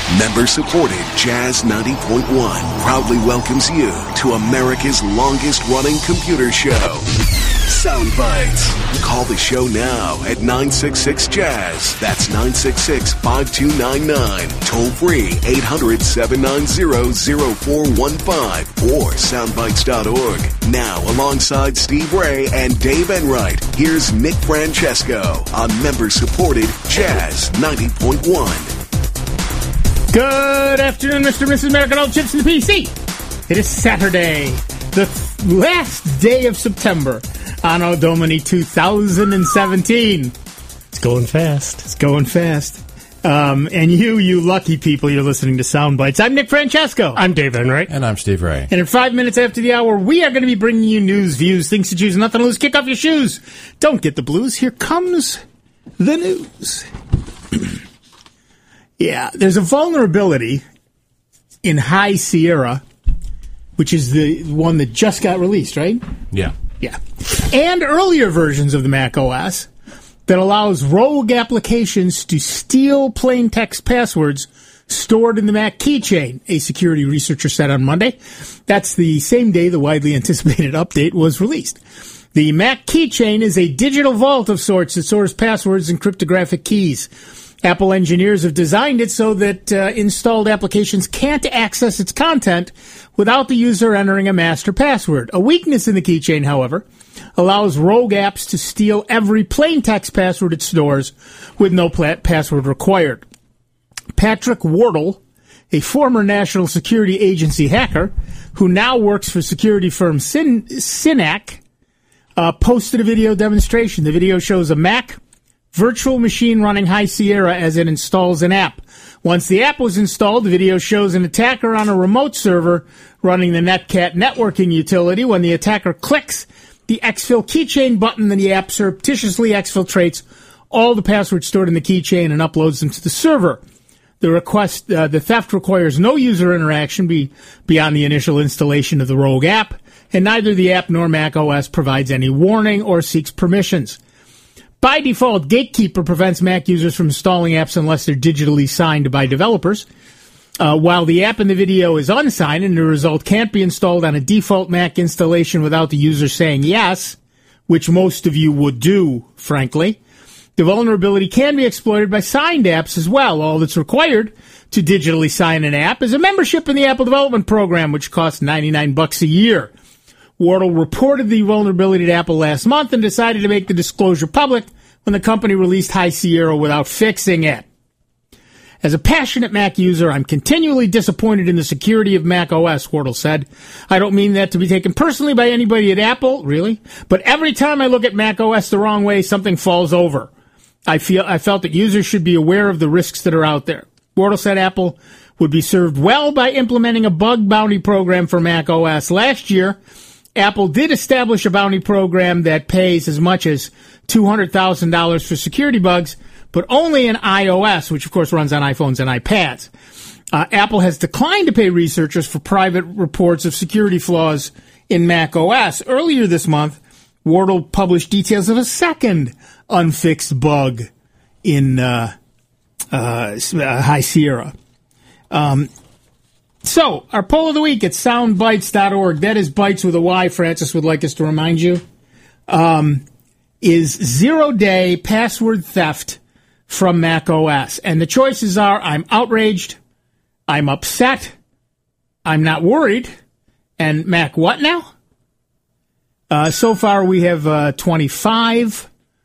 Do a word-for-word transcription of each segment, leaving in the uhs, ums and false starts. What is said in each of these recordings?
Member-supported Jazz ninety point one proudly welcomes you to America's longest-running computer show, Sound Bites. Call the show now at nine six six Jazz. That's nine six six, five two nine nine. Toll free eight hundred, seven nine zero, zero four one five or soundbites dot org. Now, alongside Steve Ray and Dave Enright, here's Nick Francesco on member-supported Jazz ninety point one. Good afternoon, Mister and Missus American Old Chips in the P C. It is Saturday, the th- last day of September, Anno Domini two thousand seventeen. It's going fast. It's going fast. Um, and you, you lucky people, you're listening to Sound Bites. I'm Nick Francesco. I'm Dave Enright. And I'm Steve Ray. And in five minutes after the hour, we are going to be bringing you news, views, things to choose, nothing to lose. Kick off your shoes. Don't get the blues. Here comes the news. Yeah, there's a vulnerability in High Sierra, which is the one that just got released, right? Yeah. Yeah. And earlier versions of the Mac O S that allows rogue applications to steal plain text passwords stored in the Mac keychain, a security researcher said on Monday. That's the same day the widely anticipated update was released. The Mac keychain is a digital vault of sorts that stores passwords and cryptographic keys. Apple engineers have designed it so that uh, installed applications can't access its content without the user entering a master password. A weakness in the keychain, however, allows rogue apps to steal every plain text password it stores with no pla- password required. Patrick Wardle, a former National Security Agency hacker who now works for security firm Syn- Synack, uh, posted a video demonstration. The video shows a Mac virtual machine running High Sierra as it installs an app. Once the app was installed, the video shows an attacker on a remote server running the Netcat networking utility. When the attacker clicks the exfil keychain button, then the app surreptitiously exfiltrates all the passwords stored in the keychain and uploads them to the server. The request, uh, the theft requires no user interaction be, beyond the initial installation of the rogue app, and neither the app nor Mac O S provides any warning or seeks permissions. By default, Gatekeeper prevents Mac users from installing apps unless they're digitally signed by developers. Uh, while the app in the video is unsigned and the result can't be installed on a default Mac installation without the user saying yes, which most of you would do, frankly, the vulnerability can be exploited by signed apps as well. All that's required to digitally sign an app is a membership in the Apple Development Program, which costs ninety-nine bucks a year. Wardle reported the vulnerability to Apple last month and decided to make the disclosure public when the company released High Sierra without fixing it. As a passionate Mac user, I'm continually disappointed in the security of Mac O S, Wardle said. I don't mean that to be taken personally by anybody at Apple, really, but every time I look at Mac O S the wrong way, something falls over. I feel I felt that users should be aware of the risks that are out there. Wardle said Apple would be served well by implementing a bug bounty program for Mac O S. Last year, Apple did establish a bounty program that pays as much as two hundred thousand dollars for security bugs, but only in iOS, which of course runs on iPhones and iPads. Uh, Apple has declined to pay researchers for private reports of security flaws in Mac O S. Earlier this month, Wardle published details of a second unfixed bug in uh, uh, High Sierra. Um, So, our poll of the week at soundbites dot org, that is Bites with a Y, Francis would like us to remind you, um, is zero-day password theft from Mac O S. And the choices are, I'm outraged, I'm upset, I'm not worried, and Mac what now? Uh, so far, we have uh, twenty-five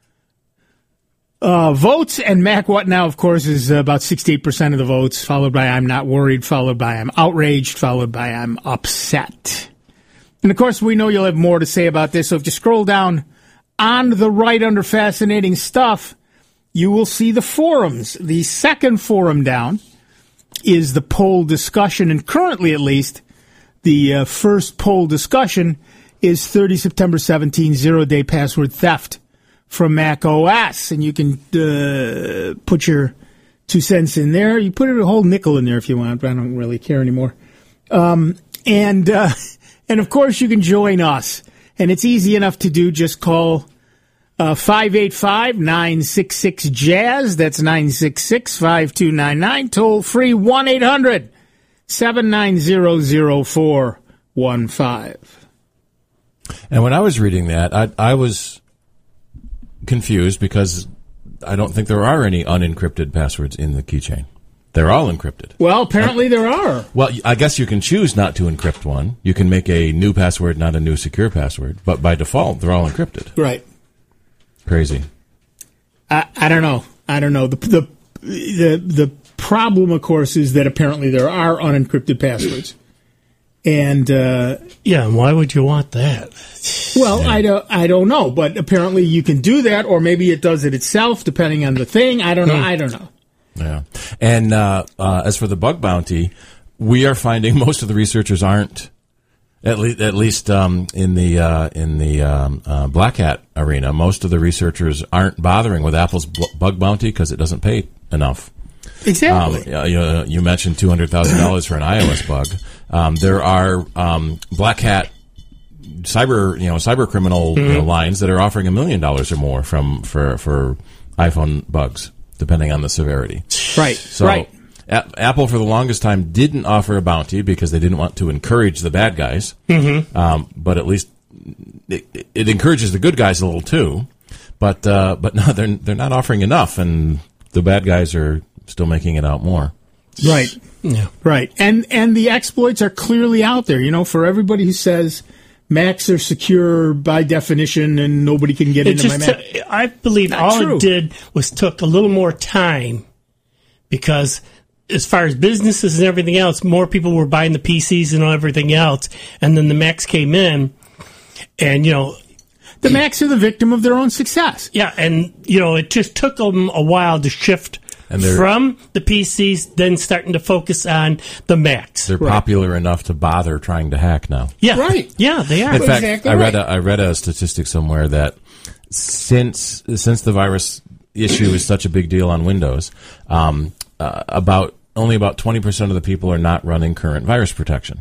Uh, votes, and Mac What Now, of course, is uh, about sixty-eight percent of the votes, followed by I'm not worried, followed by I'm outraged, followed by I'm upset. And, of course, we know you'll have more to say about this, so if you scroll down on the right under Fascinating Stuff, you will see the forums. The second forum down is the poll discussion, and currently, at least, the uh, first poll discussion is Thursday, September seventeenth, zero-day password theft from Mac O S, and you can uh, put your two cents in there. You put a whole nickel in there if you want, but I don't really care anymore. Um, and uh, and of course, you can join us, and it's easy enough to do. Just call Uh, five eight five, nine six six, jazz. That's nine six six, five two nine nine. Toll free one eight hundred, seven nine zero, zero four one five. And when I was reading that, I, I was confused because I don't think there are any unencrypted passwords in the keychain. They're all encrypted. Well, apparently there are. Well, I guess you can choose not to encrypt one. You can make a new password, not a new secure password. But by default, they're all encrypted. Right. Crazy. I, I don't know. I don't know. The, the the the problem, of course, is that apparently there are unencrypted passwords. And uh, yeah, and why would you want that? Well, yeah. I don't I don't know, but apparently you can do that, or maybe it does it itself, depending on the thing. I don't know. Mm. I don't know. Yeah. And uh, uh, as for the bug bounty, we are finding most of the researchers aren't. At least, at least um, in the uh, in the um, uh, Black Hat arena, most of the researchers aren't bothering with Apple's b- bug bounty because it doesn't pay enough. Exactly. Um, you, you mentioned two hundred thousand dollars for an iOS bug. Um, there are um, Black Hat cyber, you know, cyber criminal mm-hmm. you know, lines that are offering a million dollars or more from for for iPhone bugs, depending on the severity. Right. So, right. A- Apple, for the longest time, didn't offer a bounty because they didn't want to encourage the bad guys. Mm-hmm. Um, but at least it, it encourages the good guys a little too. But uh, but no, they're they're not offering enough, and the bad guys are still making it out more. Right. Yeah. Right. And and the exploits are clearly out there. You know, for everybody who says Macs are secure by definition and nobody can get it into my Mac. T- I believe Not all true. it did was took a little more time because as far as businesses and everything else, more people were buying the P Cs and everything else, and then the Macs came in, and, you know... The Macs are the victim of their own success. Yeah, and, you know, it just took them a while to shift and from the P Cs, then starting to focus on the Macs. They're right. popular enough to bother trying to hack now. Yeah, right. Yeah, they are. In fact, exactly I read right. a, I read a statistic somewhere that since since the virus issue is such a big deal on Windows, um, uh, about only about twenty percent of the people are not running current virus protection,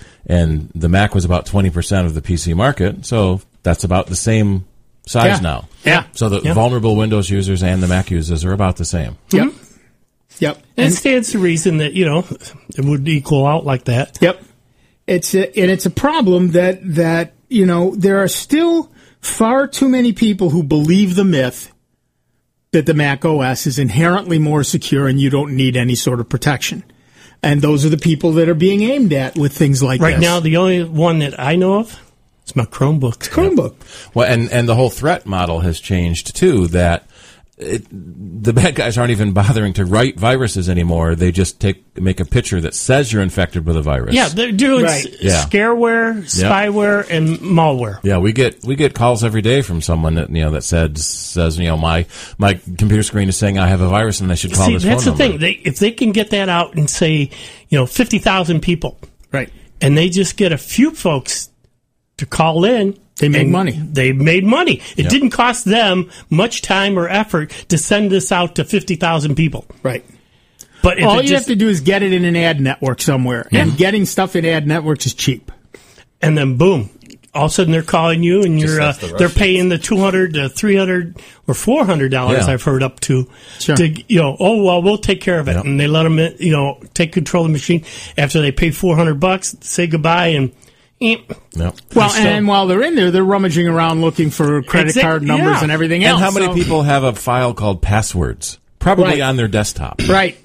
and the Mac was about twenty percent of the P C market, so that's about the same size Yeah. now. Yeah. So the Yeah. vulnerable Windows users and the Mac users are about the same. Yep. Yep. And And it stands to reason that, you know, it would equal out like that. Yep. It's a, and it's a problem that that you know there are still far too many people who believe the myth that the Mac O S is inherently more secure and you don't need any sort of protection. And those are the people that are being aimed at with things like Right this. now, the only one that I know of is my Chromebook. Chromebook. Well, and, and the whole threat model has changed too. That it, the bad guys aren't even bothering to write viruses anymore. They just take make a picture that says you're infected with a virus. Yeah, they're doing Right. s- Yeah. scareware, spyware, and malware. Yeah, we get we get calls every day from someone that you know that said says you know my my computer screen is saying I have a virus and I should call See, this that's phone the number. thing. They, if they can get that out and say, you know, fifty thousand people, Right. and they just get a few folks to call in, They make and money. They made money. It Yeah. didn't cost them much time or effort to send this out to fifty thousand people. Right. But if All it you just, have to do is get it in an ad network somewhere. And getting stuff in ad networks is cheap. and then boom, all of a sudden they're calling you, and you're uh, that's the they're Russians. paying the two hundred to three hundred or four hundred dollars. Yeah. I've heard up to, Sure. to you know. Oh well, we'll take care of it, Yep. and they let them, you know, take control of the machine after they pay four hundred bucks, say goodbye, and eh, Yep. Well, Still- and while they're in there, they're rummaging around looking for credit Exact- card numbers yeah. and everything And else. how many So- people have a file called passwords? Probably Right. on their desktop. Right.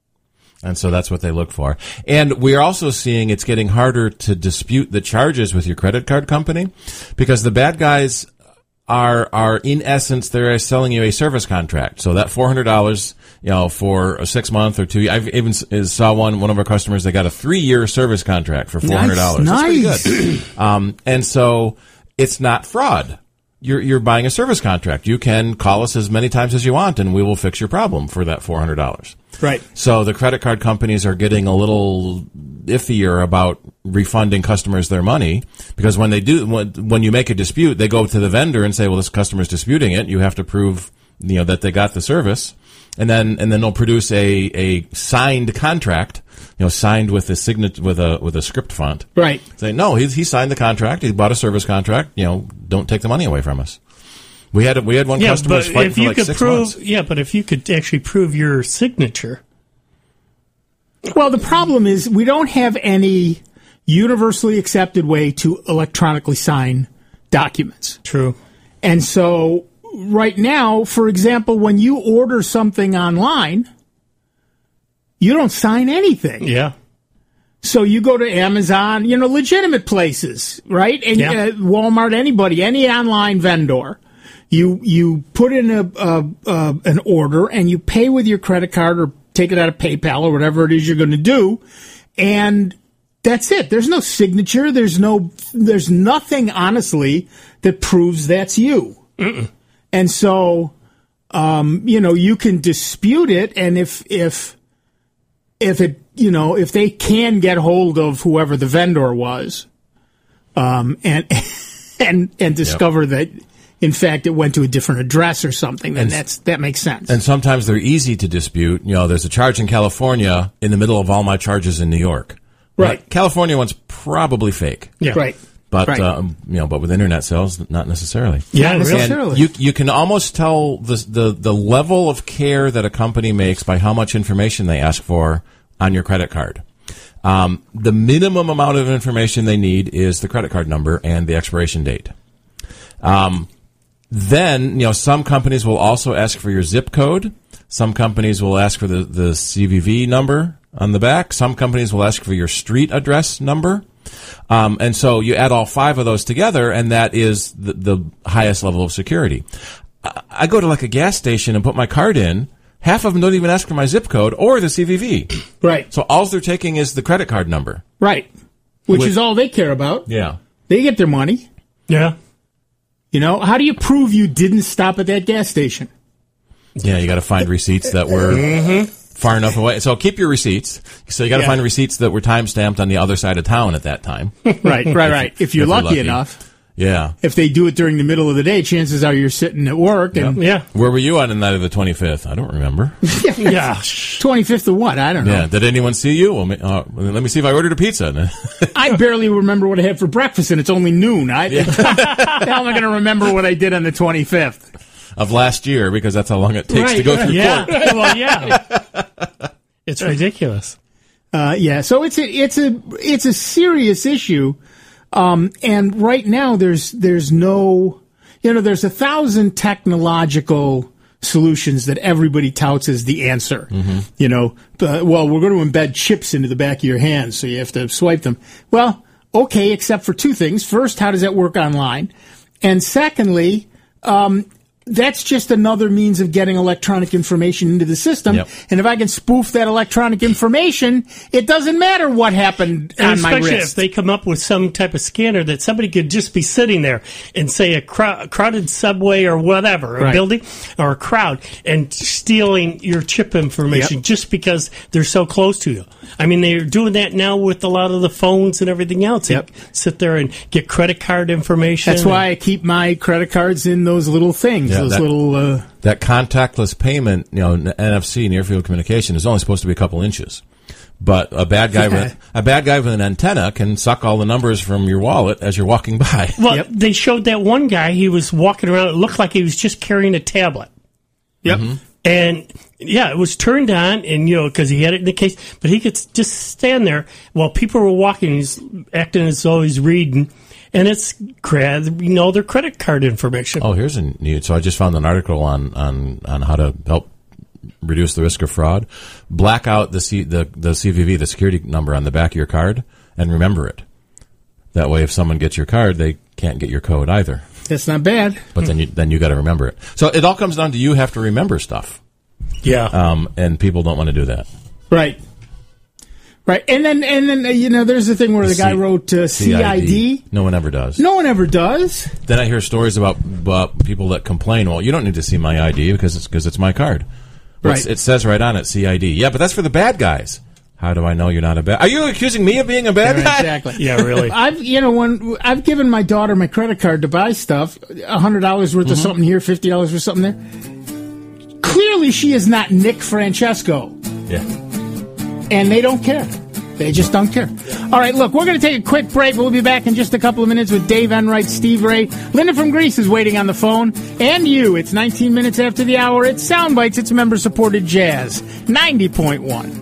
And so that's what they look for. And we're also seeing it's getting harder to dispute the charges with your credit card company because the bad guys are, are in essence, they're selling you a service contract. So that four hundred dollars, you know, for a six month or two, I've even s- saw one, one of our customers, they got a three year service contract for four hundred dollars. Nice. That's pretty good. um, and so it's not fraud. You're, you're buying a service contract. You can call us as many times as you want and we will fix your problem for that four hundred dollars. Right. So the credit card companies are getting a little iffier about refunding customers their money because when they do, when, when you make a dispute, they go to the vendor and say, well, this customer's disputing it. You have to prove, you know, that they got the service. And then, and then they'll produce a, a signed contract, you know, signed with a signature, with a, with a script font. Right. Say, no, he, he signed the contract. He bought a service contract. You know, don't take the money away from us. We had we had one Yeah, customer but fight if for you like could six prove, months. yeah, but if you could actually prove your signature, Well, the problem is we don't have any universally accepted way to electronically sign documents. true. And so right now, for example, when you order something online, you don't sign anything. Yeah, So you go to Amazon, you know, legitimate places, right? And Yeah. uh, Walmart, anybody, any online vendor. You you put in a, a, a an order and you pay with your credit card or take it out of PayPal or whatever it is you're going to do, and that's it. There's no signature. There's no. There's nothing, honestly, that proves that's you. Mm-mm. And so, um, you know, you can dispute it, and if if if it, you know, if they can get hold of whoever the vendor was, um, and and and discover yep. that, in fact, it went to a different address or something, then and, that's that makes sense. And sometimes they're easy to dispute. You know, there's a charge in California in the middle of all my charges in New York. Right. But California one's probably fake. Yeah, right. But right. um, you know, but with internet sales, not necessarily. Yeah, Not really. necessarily. And you you can almost tell the the the level of care that a company makes by how much information they ask for on your credit card. Um, the minimum amount of information they need is the credit card number and the expiration date. Um, then, you know, some companies will also ask for your zip code. Some companies will ask for the, the C V V number on the back. Some companies will ask for your street address number. Um, and so you add all five of those together, and that is the, the highest level of security. I, I go to like a gas station and put my card in. Half of them don't even ask for my zip code or the C V V. Right. So all they're taking is the credit card number. Right. Which, Which- is all they care about. Yeah. They get their money. Yeah, You know, how do you prove you didn't stop at that gas station? Yeah, you got to find receipts that were Mm-hmm. far enough away. So keep your receipts. So you got to Yeah. find receipts that were time stamped on the other side of town at that time. Right, right, right. If you're if you're lucky, lucky. enough. Yeah. If they do it during the middle of the day, chances are you're sitting at work and yeah, Where were you on the night of the twenty-fifth? I don't remember. yeah. twenty-fifth of what? I don't know. Yeah. Did anyone see you? Well, ma- uh, let me see if I ordered a pizza. I barely remember what I had for breakfast, and it's only noon. I, how am I going to remember what I did on the twenty-fifth? Of last year, because that's how long it takes Right, to go right. through Yeah, court. well, yeah. It's ridiculous. Uh, yeah, so it's a it's a it's a serious issue, um, and right now there's there's no, you know, there's a thousand technological solutions that everybody touts as the answer. Mm-hmm. You know, uh, well, we're going to embed chips into the back of your hands, so you have to swipe them. Well, okay, except for two things. First, how does that work online? And secondly, um, that's just another means of getting electronic information into the system. Yep. And if I can spoof that electronic information, it doesn't matter what happened And on my especially wrist. if they come up with some type of scanner that somebody could just be sitting there and say a, crow- a crowded subway or whatever, a Right. building or a crowd, and stealing your chip information Yep. just because they're so close to you. I mean, they're doing that now with a lot of the phones and everything else. They Yep. sit there and get credit card information. That's why I keep my credit cards in those little things, Yeah, those that- little. Uh, That contactless payment, you know, N F C, near field communication, is only supposed to be a couple inches. But a bad guy Yeah. with a bad guy with an antenna can suck all the numbers from your wallet as you're walking by. Well, Yep. they showed that one guy, he was walking around, it looked like he was just carrying a tablet. yep. And yeah, it was turned on, and you know, because he had it in the case, but he could just stand there while people were walking. He's acting as though he's reading, and it's grab, you know, their credit card information. Oh, here's a new. So I just found an article on, on, on how to help reduce the risk of fraud. Black out the C, the the C V V, the security number on the back of your card, and remember it. That way, if someone gets your card, they can't get your code either. That's not bad. But then you then you got to remember it. So it all comes down to you have to remember stuff, Yeah, um, and people don't want to do that. Right. Right. And then, and then, uh, you know, there's the thing where the, The guy C- wrote uh, C I D. No one ever does. No one ever does. Then I hear stories about, about people that complain. Well, you don't need to see my I D because it's because it's my card. Well, it's- Right. It says right on it C I D. Yeah, but that's for the bad guys. How do I know you're not a bad? Are you accusing me of being a bad Right, guy? exactly. yeah, really. I've, you know, when I've given my daughter my credit card to buy stuff, a hundred dollars worth Mm-hmm. of something here, fifty dollars for something there. Clearly, she is not Nick Francesco, Yeah. and they don't care. They just don't care. All right, look, we're going to take a quick break. We'll be back in just a couple of minutes with Dave Enright, Steve Ray. Linda from Greece is waiting on the phone. And you. It's nineteen minutes after the hour. It's Sound Bites. It's member-supported jazz. ninety point one.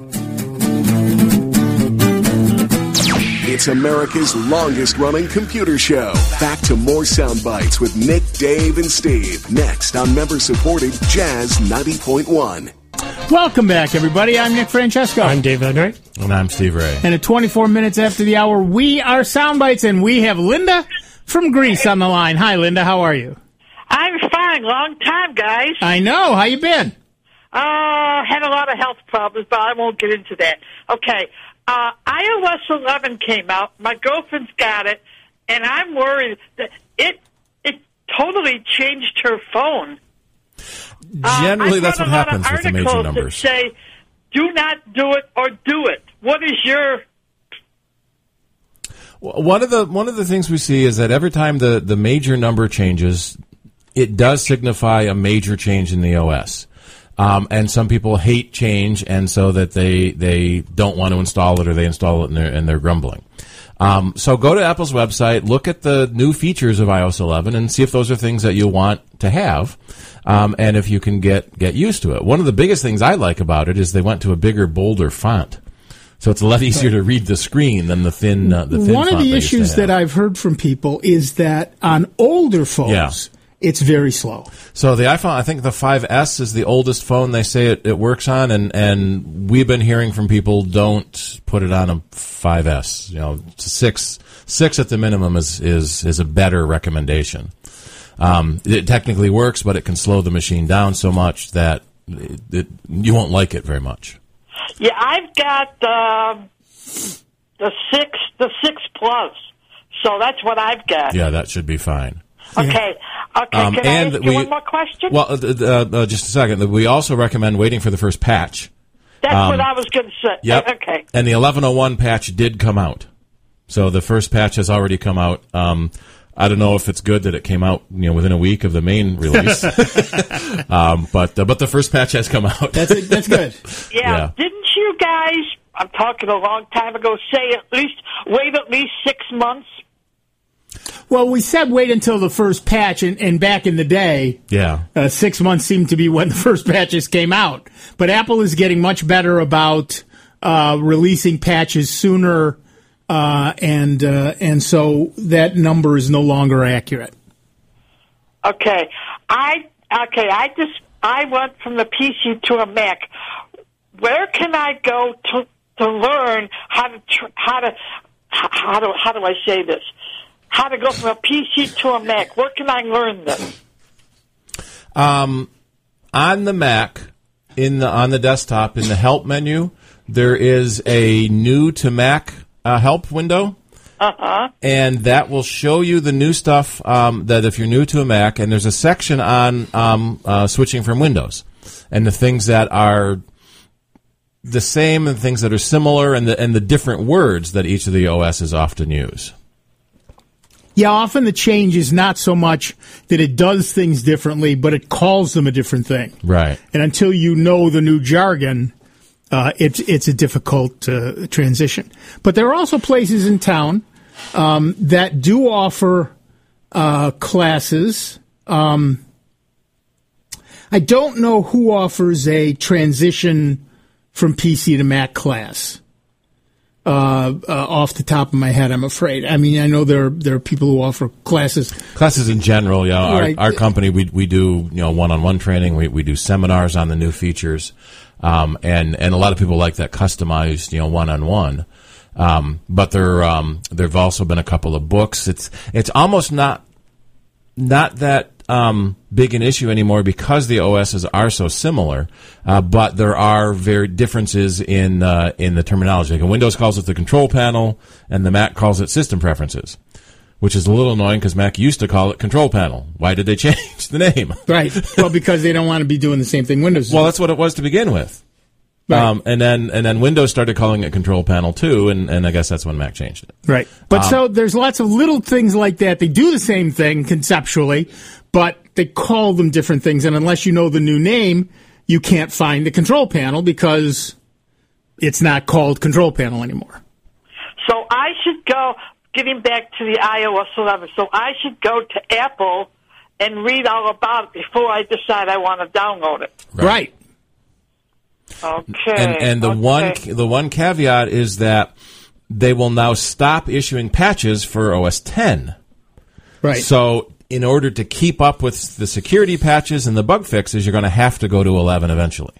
It's America's longest-running computer show. Back to more Sound Bites with Nick, Dave, and Steve. Next on member-supported Jazz ninety point one. Welcome back, everybody. I'm Nick Francesco. I'm Dave Enright. And I'm Steve Ray. And at twenty-four minutes after the hour, we are Sound Bites, and we have Linda from Greece on the line. Hi, Linda. How are you? I'm fine. Long time, guys. I know. How you been? Uh, had a lot of health problems, but I won't get into that. Okay. Uh, iOS eleven came out. My girlfriend's got it, and I'm worried that it it totally changed her phone. Generally, uh, that's what happens with the major numbers. That say, do not do it or do it. What is your... One of the one of the things we see is that every time the, the major number changes, it does signify a major change in the O S. Um, and some people hate change, and so that they they don't want to install it, or they install it and they're, and they're grumbling. Um, so go to Apple's website, look at the new features of iOS eleven, and see if those are things that you want to have, um, and if you can get get used to it. One of the biggest things I like about it is they went to a bigger, bolder font. So it's a lot easier to read the screen than the thin uh, the thin One font of the they used to issues have. that I've heard from people is that on older phones, Yeah. it's very slow. So the iPhone, I think the five S is the oldest phone they say it, it works on, and, and we've been hearing from people, don't put it on a five S. You know, six six at the minimum is is, is a better recommendation. Um, it technically works, but it can slow the machine down so much that it, it, you won't like it very much. Yeah, I've got um, the six, the six plus. So that's what I've got. Yeah, that should be fine. Okay. Okay. Um, Can I and ask you we- one more question? Well, uh, uh, uh, just a second. We also recommend waiting for the first patch. that's um, what I was going to say. Yep. Okay. And the eleven oh one patch did come out. So the first patch has already come out. Um, I don't know if it's good that it came out, you know, within a week of the main release. um, but uh, but the first patch has come out. That's that's good. Yeah. Yeah. Didn't you guys, I'm talking a long time ago, say at least, wait at least six months? Well, we said wait until the first patch, and, and back in the day, Yeah. uh, six months seemed to be when the first patches came out. But Apple is getting much better about uh, releasing patches sooner, uh, and uh, and so that number is no longer accurate. Okay. I, okay, I just, I went from the P C to a Mac. Where can I go to, to learn how to, tr- how to, how do, how do I say this? How to go from a P C to a Mac. Where can I learn this? Um, on the Mac, in the on the desktop, in the Help menu, there is a new to Mac uh, help window. Uh-huh. And that will show you the new stuff um, that if you're new to a Mac, and there's a section on um, uh, switching from Windows, and the things that are the same and things that are similar, and the and the different words that each of the O Ss often use. Yeah, often the change is not so much that it does things differently, but it calls them a different thing. Right. And until you know the new jargon, uh, it's it's a difficult uh, transition. But there are also places in town um, that do offer uh, classes. Um, I don't know who offers a transition from P C to Mac class. Uh, uh, off the top of my head, I'm afraid. I mean, I know there are, there are people who offer classes. Classes in general, yeah. Our, Right. our company, we we do you know one-on-one training. We we do seminars on the new features, um, and and a lot of people like that customized, you know, one-on-one. Um, but there um, there've also been a couple of books. It's it's almost not not that um, big an issue anymore because the O Ss are so similar. Uh, but there are very differences in uh, in the terminology. Like Windows calls it the control panel, and the Mac calls it system preferences, which is a little annoying because Mac used to call it control panel. Why did they change the name? Right. Well, because they don't want to be doing the same thing Windows is. Well, that's what it was to begin with. Right. Um, and then and then Windows started calling it control panel too, and, and I guess that's when Mac changed it. Right. But Um, so there's lots of little things like that. They do the same thing conceptually, but they call them different things. And unless you know the new name, you can't find the control panel because it's not called control panel anymore. So So I should go, getting back to the iOS eleven, so I should go to Apple and read all about it before I decide I want to download it. Right. Okay. And, and the okay. one the one caveat is that they will now stop issuing patches for O S ten. Right. So in order to keep up with the security patches and the bug fixes, you're going to have to go to eleven eventually.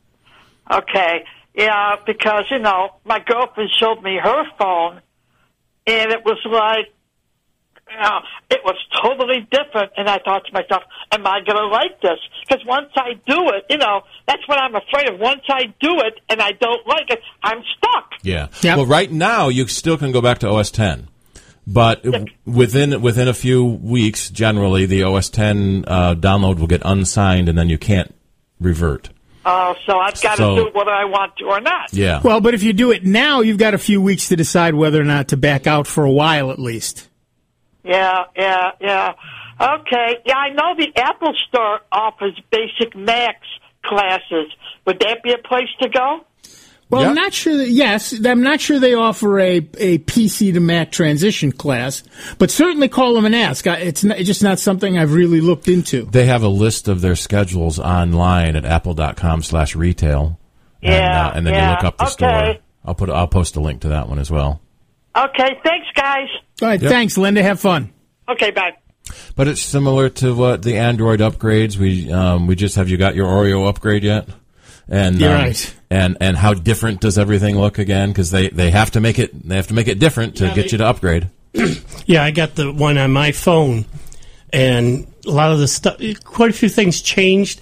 Okay. Yeah, because, you know, my girlfriend showed me her phone, and it was like, you know, it was totally different. And I thought to myself, am I going to like this? Because once I do it, you know, that's what I'm afraid of. Once I do it and I don't like it, I'm stuck. Yeah. Yep. Well, right now, you still can go back to O S ten. But within within a few weeks, generally, the O S ten uh, download will get unsigned, and then you can't revert. Oh, so I've got So- to do whether I want to or not. Yeah. Well, but if you do it now, you've got a few weeks to decide whether or not to back out for a while at least. Yeah, yeah, yeah. Okay. Yeah, I know the Apple Store offers basic Macs classes. Would that be a place to go? Well, Yep. I'm not sure. That, yes, I'm not sure they offer a, a P C to Mac transition class, but certainly call them and ask. I- It's, not, it's just not something I've really looked into. They have a list of their schedules online at apple.com slash retail. And, Yeah, uh, and then yeah. you look up the Okay. store. I'll put I'll post a link to that one as well. Okay, thanks, guys. All right, Yep. thanks, Linda. Have fun. Okay, bye. But it's similar to what the Android upgrades. We um, we just have you got your Oreo upgrade yet? And You're um, right. And and how different does everything look again? Because they, they have to make it they have to make it different to Yeah, get they- you to upgrade. Yeah, I got the one on my phone, and a lot of the stuff, quite a few things changed.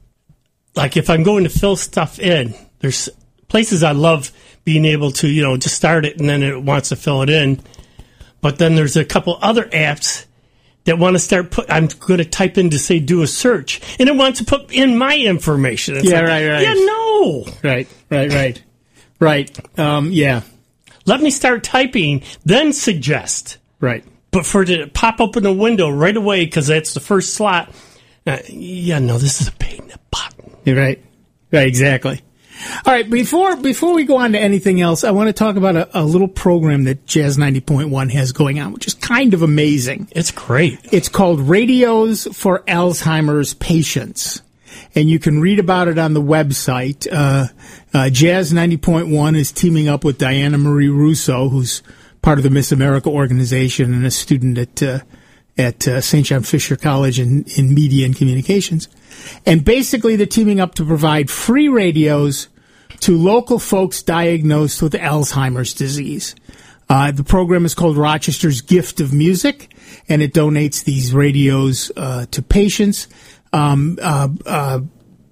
Like if I'm going to fill stuff in, there's places I love being able to, you know, just start it and then it wants to fill it in. But then there's a couple other apps that want to start put. I'm going to type in to say do a search, and it wants to put in my information. It's Yeah, like, right, right. Yeah, no. Right, right, right, right. Um, yeah, Let me start typing, then suggest. right. But for it to pop up in a window right away because that's the first slot, uh, yeah, no, this is a pain in the butt. You're right. Right, exactly. All right, before before we go on to anything else, I want to talk about a, a little program that Jazz ninety point one has going on, which is kind of amazing. It's great. It's called Radios for Alzheimer's Patients, and you can read about it on the website. Uh, uh, Jazz ninety point one is teaming up with Diana Marie Russo, who's part of the Miss America organization and a student at uh, at uh, Saint John Fisher College in, in Media and Communications. And basically, they're teaming up to provide free radios to local folks diagnosed with Alzheimer's disease. Uh, the program is called Rochester's Gift of Music, and it donates these radios uh, to patients. Um, uh, uh,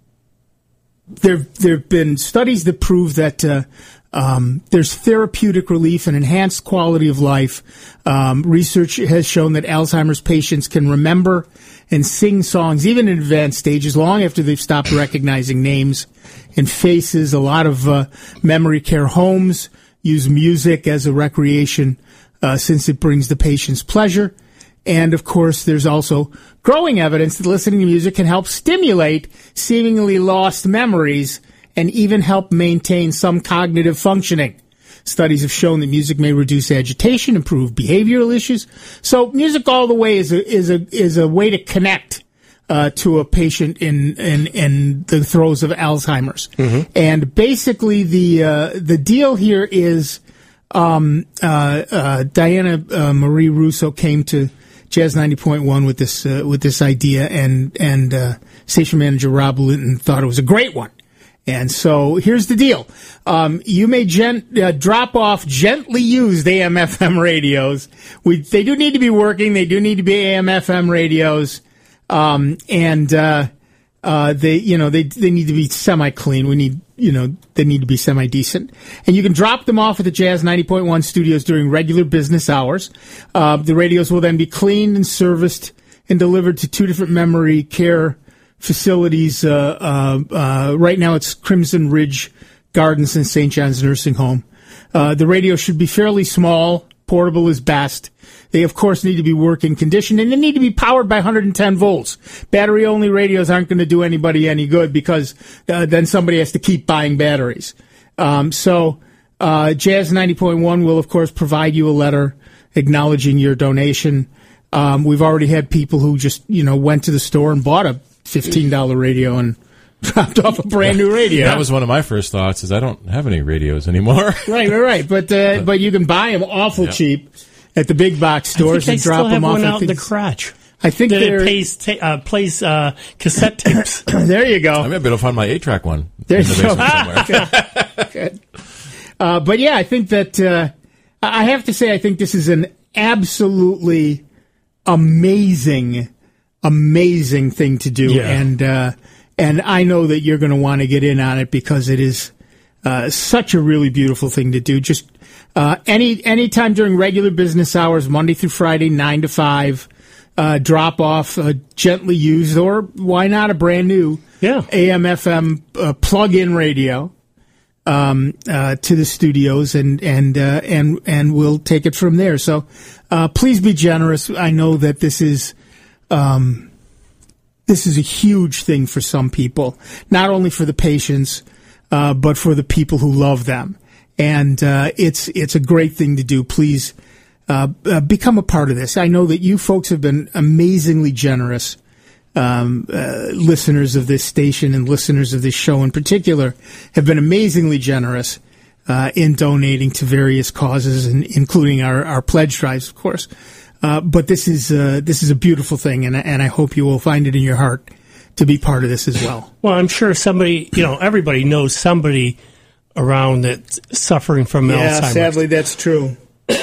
there, there have been studies that prove that uh, um, there's therapeutic relief and enhanced quality of life. Um, research has shown that Alzheimer's patients can remember and sing songs, even in advanced stages, long after they've stopped recognizing names and faces. A lot of uh, memory care homes use music as a recreation uh, since it brings the patients pleasure. And, of course, there's also growing evidence that listening to music can help stimulate seemingly lost memories and even help maintain some cognitive functioning. Studies have shown that music may reduce agitation, improve behavioral issues. So music all the way is a, is a, is a way to connect uh, to a patient in, in, in the throes of Alzheimer's. Mm-hmm. And basically the, uh, the deal here is, um, uh, uh, Diana uh, Marie Russo came to Jazz ninety point one with this, uh, with this idea, and, and, uh, station manager Rob Linton thought it was a great one. And so here's the deal. Um, you may gent, uh, drop off gently used A M F M radios. We, they do need to be working. They do need to be A M F M radios. Um, and, uh, uh, they, you know, they, they need to be semi-clean. We need, you know, they need to be semi-decent. And you can drop them off at the Jazz ninety point one studios during regular business hours. Uh, the radios will then be cleaned and serviced and delivered to two different memory care facilities. Uh, uh, uh, right now it's Crimson Ridge Gardens and Saint John's Nursing Home. Uh, the radio should be fairly small. Portable is best. They, of course, need to be working condition, and they need to be powered by one hundred ten volts. Battery-only radios aren't going to do anybody any good because uh, then somebody has to keep buying batteries. Um, so uh, Jazz ninety point one will, of course, provide you a letter acknowledging your donation. Um, we've already had people who just, you know, went to the store and bought a fifteen dollars radio and dropped off a brand new radio. That was one of my first thoughts, is I don't have any radios anymore. Right, right, right. But uh, but you can buy them awful Yep. cheap at the big box stores I and think I drop still have them off. one I out in think- the crotch. I think that they're it plays, ta- uh, plays uh, cassette tapes. there. You go. I may be able to find my eight-track one There in the you go. basement somewhere. Good. Uh, but yeah, I think that uh, I have to say I think this is an absolutely amazing, amazing thing to do, Yeah. and uh, and I know that you're going to want to get in on it because it is uh, such a really beautiful thing to do. Just uh, any any time during regular business hours, Monday through Friday, nine to five. Uh, drop off a gently used, or why not a brand new Yeah. A M F M uh, plug-in radio um, uh, to the studios, and and uh, and and we'll take it from there. So uh, please be generous. I know that this is um, this is a huge thing for some people, not only for the patients, uh, but for the people who love them. And uh, it's it's a great thing to do. Please. Uh, uh, become a part of this. I know that you folks have been amazingly generous, um, uh, listeners of this station and listeners of this show in particular, have been amazingly generous uh, in donating to various causes, and including our, our pledge drives, of course. Uh, but this is uh, this is a beautiful thing, and and I hope you will find it in your heart to be part of this as well. Well, I'm sure somebody, you know, everybody knows somebody around that's suffering from Yeah, Alzheimer's. sadly, that's true.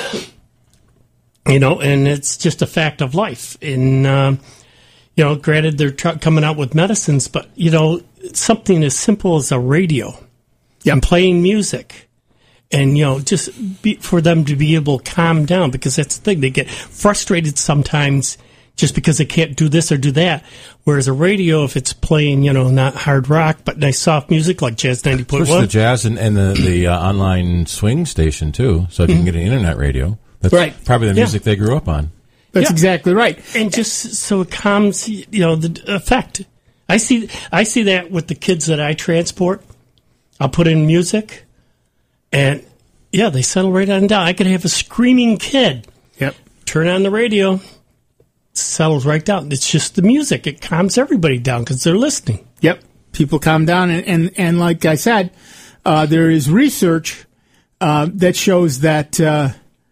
You know, and it's just a fact of life. And, um, you know, granted, they're tr- coming out with medicines, but, you know, something as simple as a radio and playing music. And, you know, just be, for them to be able to calm down, because that's the thing. They get frustrated sometimes just because they can't do this or do that. Whereas a radio, if it's playing, you know, not hard rock, but nice soft music like Jazz ninety point Push the one. jazz and, and the, the uh, online swing station, too, so if you can get an internet radio. That's Right. probably the Yeah. music they grew up on. That's Yeah. exactly right. And just so it calms, you know, the effect. I see, I see that with the kids that I transport. I'll put in music, and yeah, they settle right on down. I could have a screaming kid. Yep. Turn on the radio, settles right down. It's just the music. It calms everybody down because they're listening. Yep. People calm down. And, and, and like I said, uh, there is research uh, that shows that uh,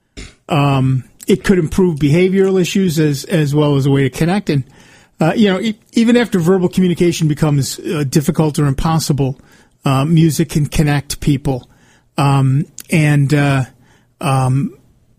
um, it could improve behavioral issues as, as well as a way to connect. And, uh, you know, e- even after verbal communication becomes uh, difficult or impossible, uh, music can connect people. Um, and uh, um,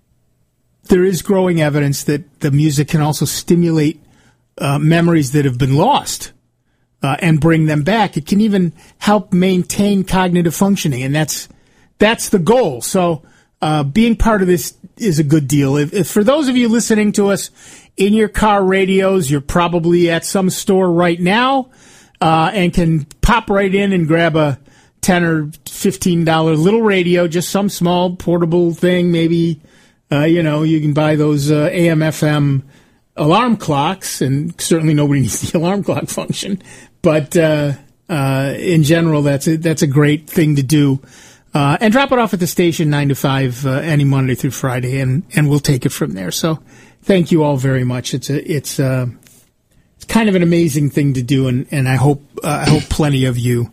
there is growing evidence that the music can also stimulate uh, memories that have been lost. Uh, and bring them back. It can even help maintain cognitive functioning, and that's that's the goal. So, uh, being part of this is a good deal. If, if for those of you listening to us in your car radios, you're probably at some store right now uh, and can pop right in and grab a ten or fifteen dollar little radio, just some small portable thing. Maybe uh, you know you can buy those uh, A M F M alarm clocks, and certainly nobody needs the alarm clock function. But uh, uh, in general, that's a, that's a great thing to do. Uh, and drop it off at the station nine to five uh, any Monday through Friday, and, and we'll take it from there. So thank you all very much. It's a it's a, it's kind of an amazing thing to do, and, and I hope uh, I hope plenty of you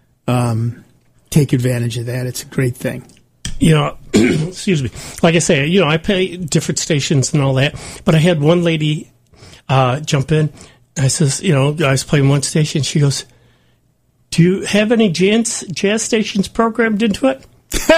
um, take advantage of that. It's a great thing. You know, excuse me. Like I say, you know, I pay different stations and all that, but I had one lady uh, jump in. I says, you know, I was playing one station. She goes, "Do you have any jazz, jazz stations programmed into it?"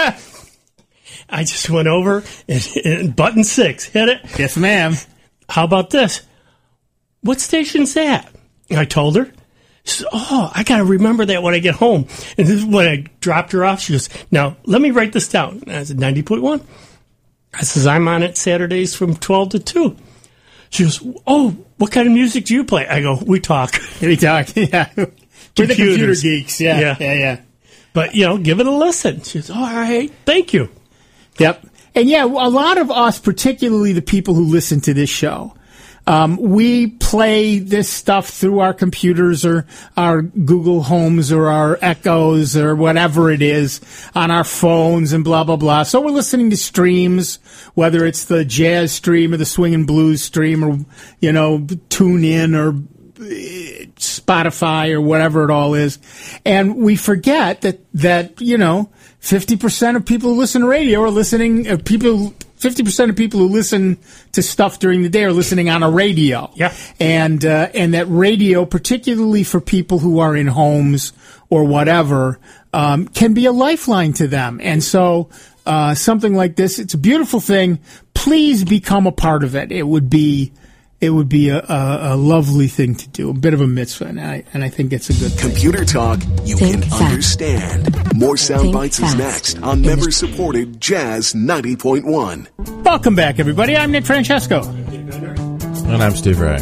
I just went over and, and button six, hit it. Yes, ma'am. How about this? What station's that? I told her. She said, "Oh, I got to remember that when I get home." And this is when I dropped her off. She goes, "Now, let me write this down." And I said, ninety point one. I says, "I'm on it Saturdays from twelve to two. She goes, "Oh, what kind of music do you play?" I go, "We talk." We talk, yeah. We're the computer Computers. geeks, yeah, Yeah. yeah, yeah. But, you know, give it a listen. She goes, "All right, thank you." Yep. And yeah, a lot of us, particularly the people who listen to this show, Um, we play this stuff through our computers or our Google Homes or our Echoes or whatever it is on our phones and blah, blah, blah. So we're listening to streams, whether it's the jazz stream or the swing and blues stream or, you know, tune in or Spotify or whatever it all is. And we forget that, that, you know, fifty percent of people who listen to radio are listening, uh, people, fifty percent of people who listen to stuff during the day are listening on a radio. Yeah. And, uh, and that radio, particularly for people who are in homes or whatever, um, can be a lifeline to them. And so, uh, something like this, it's a beautiful thing. Please become a part of it. It would be, It would be a, a, a lovely thing to do, a bit of a mitzvah, and I, and I think it's a good thing. Computer talk you Think can fast. understand. More Sound Think Bites is fast. next on member-supported Jazz ninety point one. Welcome back, everybody. I'm Nick Francesco. And I'm Steve Ray.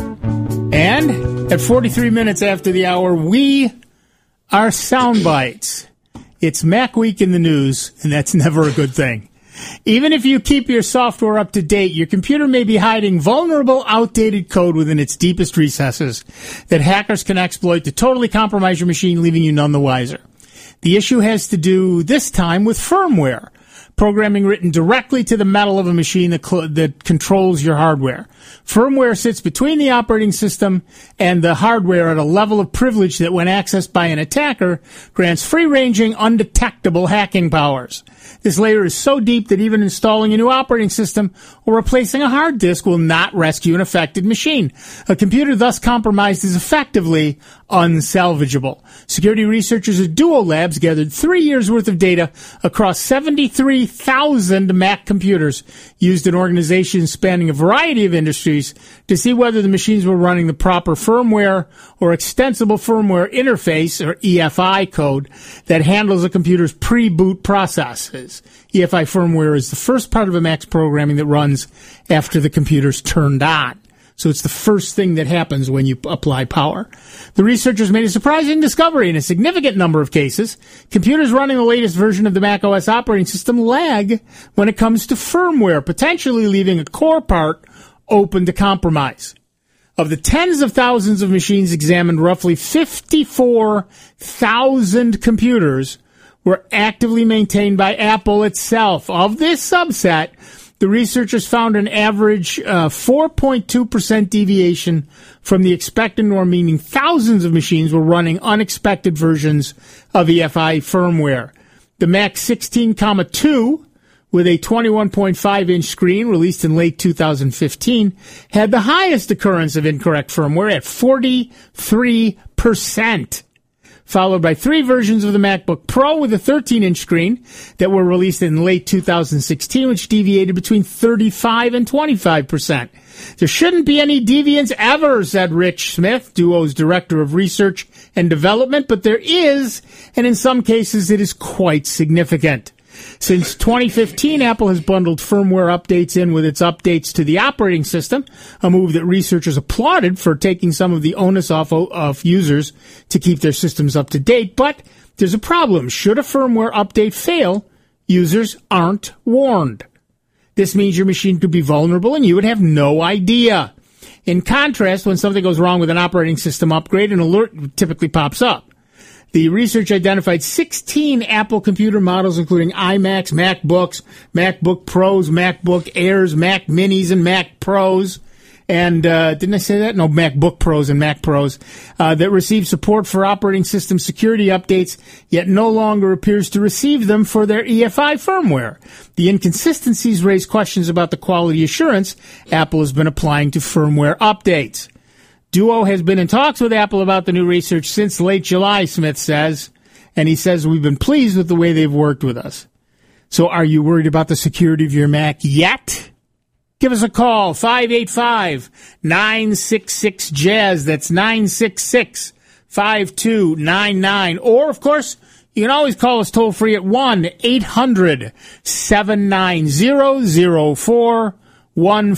And at forty-three minutes after the hour, we are Sound Bites. It's Mac Week in the news, and that's never a good thing. Even if you keep your software up to date, your computer may be hiding vulnerable, outdated code within its deepest recesses that hackers can exploit to totally compromise your machine, leaving you none the wiser. The issue has to do, this time, with firmware, programming written directly to the metal of a machine that, cl- that controls your hardware. Firmware sits between the operating system and the hardware at a level of privilege that, when accessed by an attacker, grants free-ranging, undetectable hacking powers. This layer is so deep that even installing a new operating system or replacing a hard disk will not rescue an affected machine. A computer thus compromised is effectively unsalvageable. Security researchers at Duo Labs gathered three years' worth of data across seventy-three thousand Mac computers used in organizations spanning a variety of industries to see whether the machines were running the proper firmware or extensible firmware interface, or E F I code, that handles a computer's pre-boot processes. E F I firmware is the first part of a Mac's programming that runs after the computer's turned on. So it's the first thing that happens when you apply power. The researchers made a surprising discovery. In a significant number of cases, computers running the latest version of the macOS operating system lag when it comes to firmware, potentially leaving a core part open to compromise. Of the tens of thousands of machines examined, roughly fifty-four thousand computers were actively maintained by Apple itself. Of this subset, the researchers found an average uh, four point two percent deviation from the expected norm, meaning thousands of machines were running unexpected versions of E F I firmware. The Mac sixteen comma two, with a twenty-one point five inch screen released in late two thousand fifteen, had the highest occurrence of incorrect firmware at forty-three percent. Followed by three versions of the MacBook Pro with a thirteen inch screen that were released in late two thousand sixteen, which deviated between thirty-five and twenty-five percent. There shouldn't be any deviance ever, said Rich Smith, Duo's Director of Research and Development, but there is, and in some cases it is quite significant. Since twenty fifteen, Apple has bundled firmware updates in with its updates to the operating system, a move that researchers applauded for taking some of the onus off of users to keep their systems up to date. But there's a problem. Should a firmware update fail, users aren't warned. This means your machine could be vulnerable and you would have no idea. In contrast, when something goes wrong with an operating system upgrade, an alert typically pops up. The research identified sixteen Apple computer models, including iMacs, MacBooks, MacBook Pros, MacBook Airs, Mac Minis, and Mac Pros. And uh, didn't I say that? No, MacBook Pros and Mac Pros, uh, that received support for operating system security updates, yet no longer appears to receive them for their E F I firmware. The inconsistencies raise questions about the quality assurance Apple has been applying to firmware updates. Duo has been in talks with Apple about the new research since late July, Smith says, and he says we've been pleased with the way they've worked with us. So are you worried about the security of your Mac yet? Give us a call, five eight five, nine six six, jazz. That's nine six six, five two nine nine. Or, of course, you can always call us toll-free at one eight hundred, seven nine zero, zero four one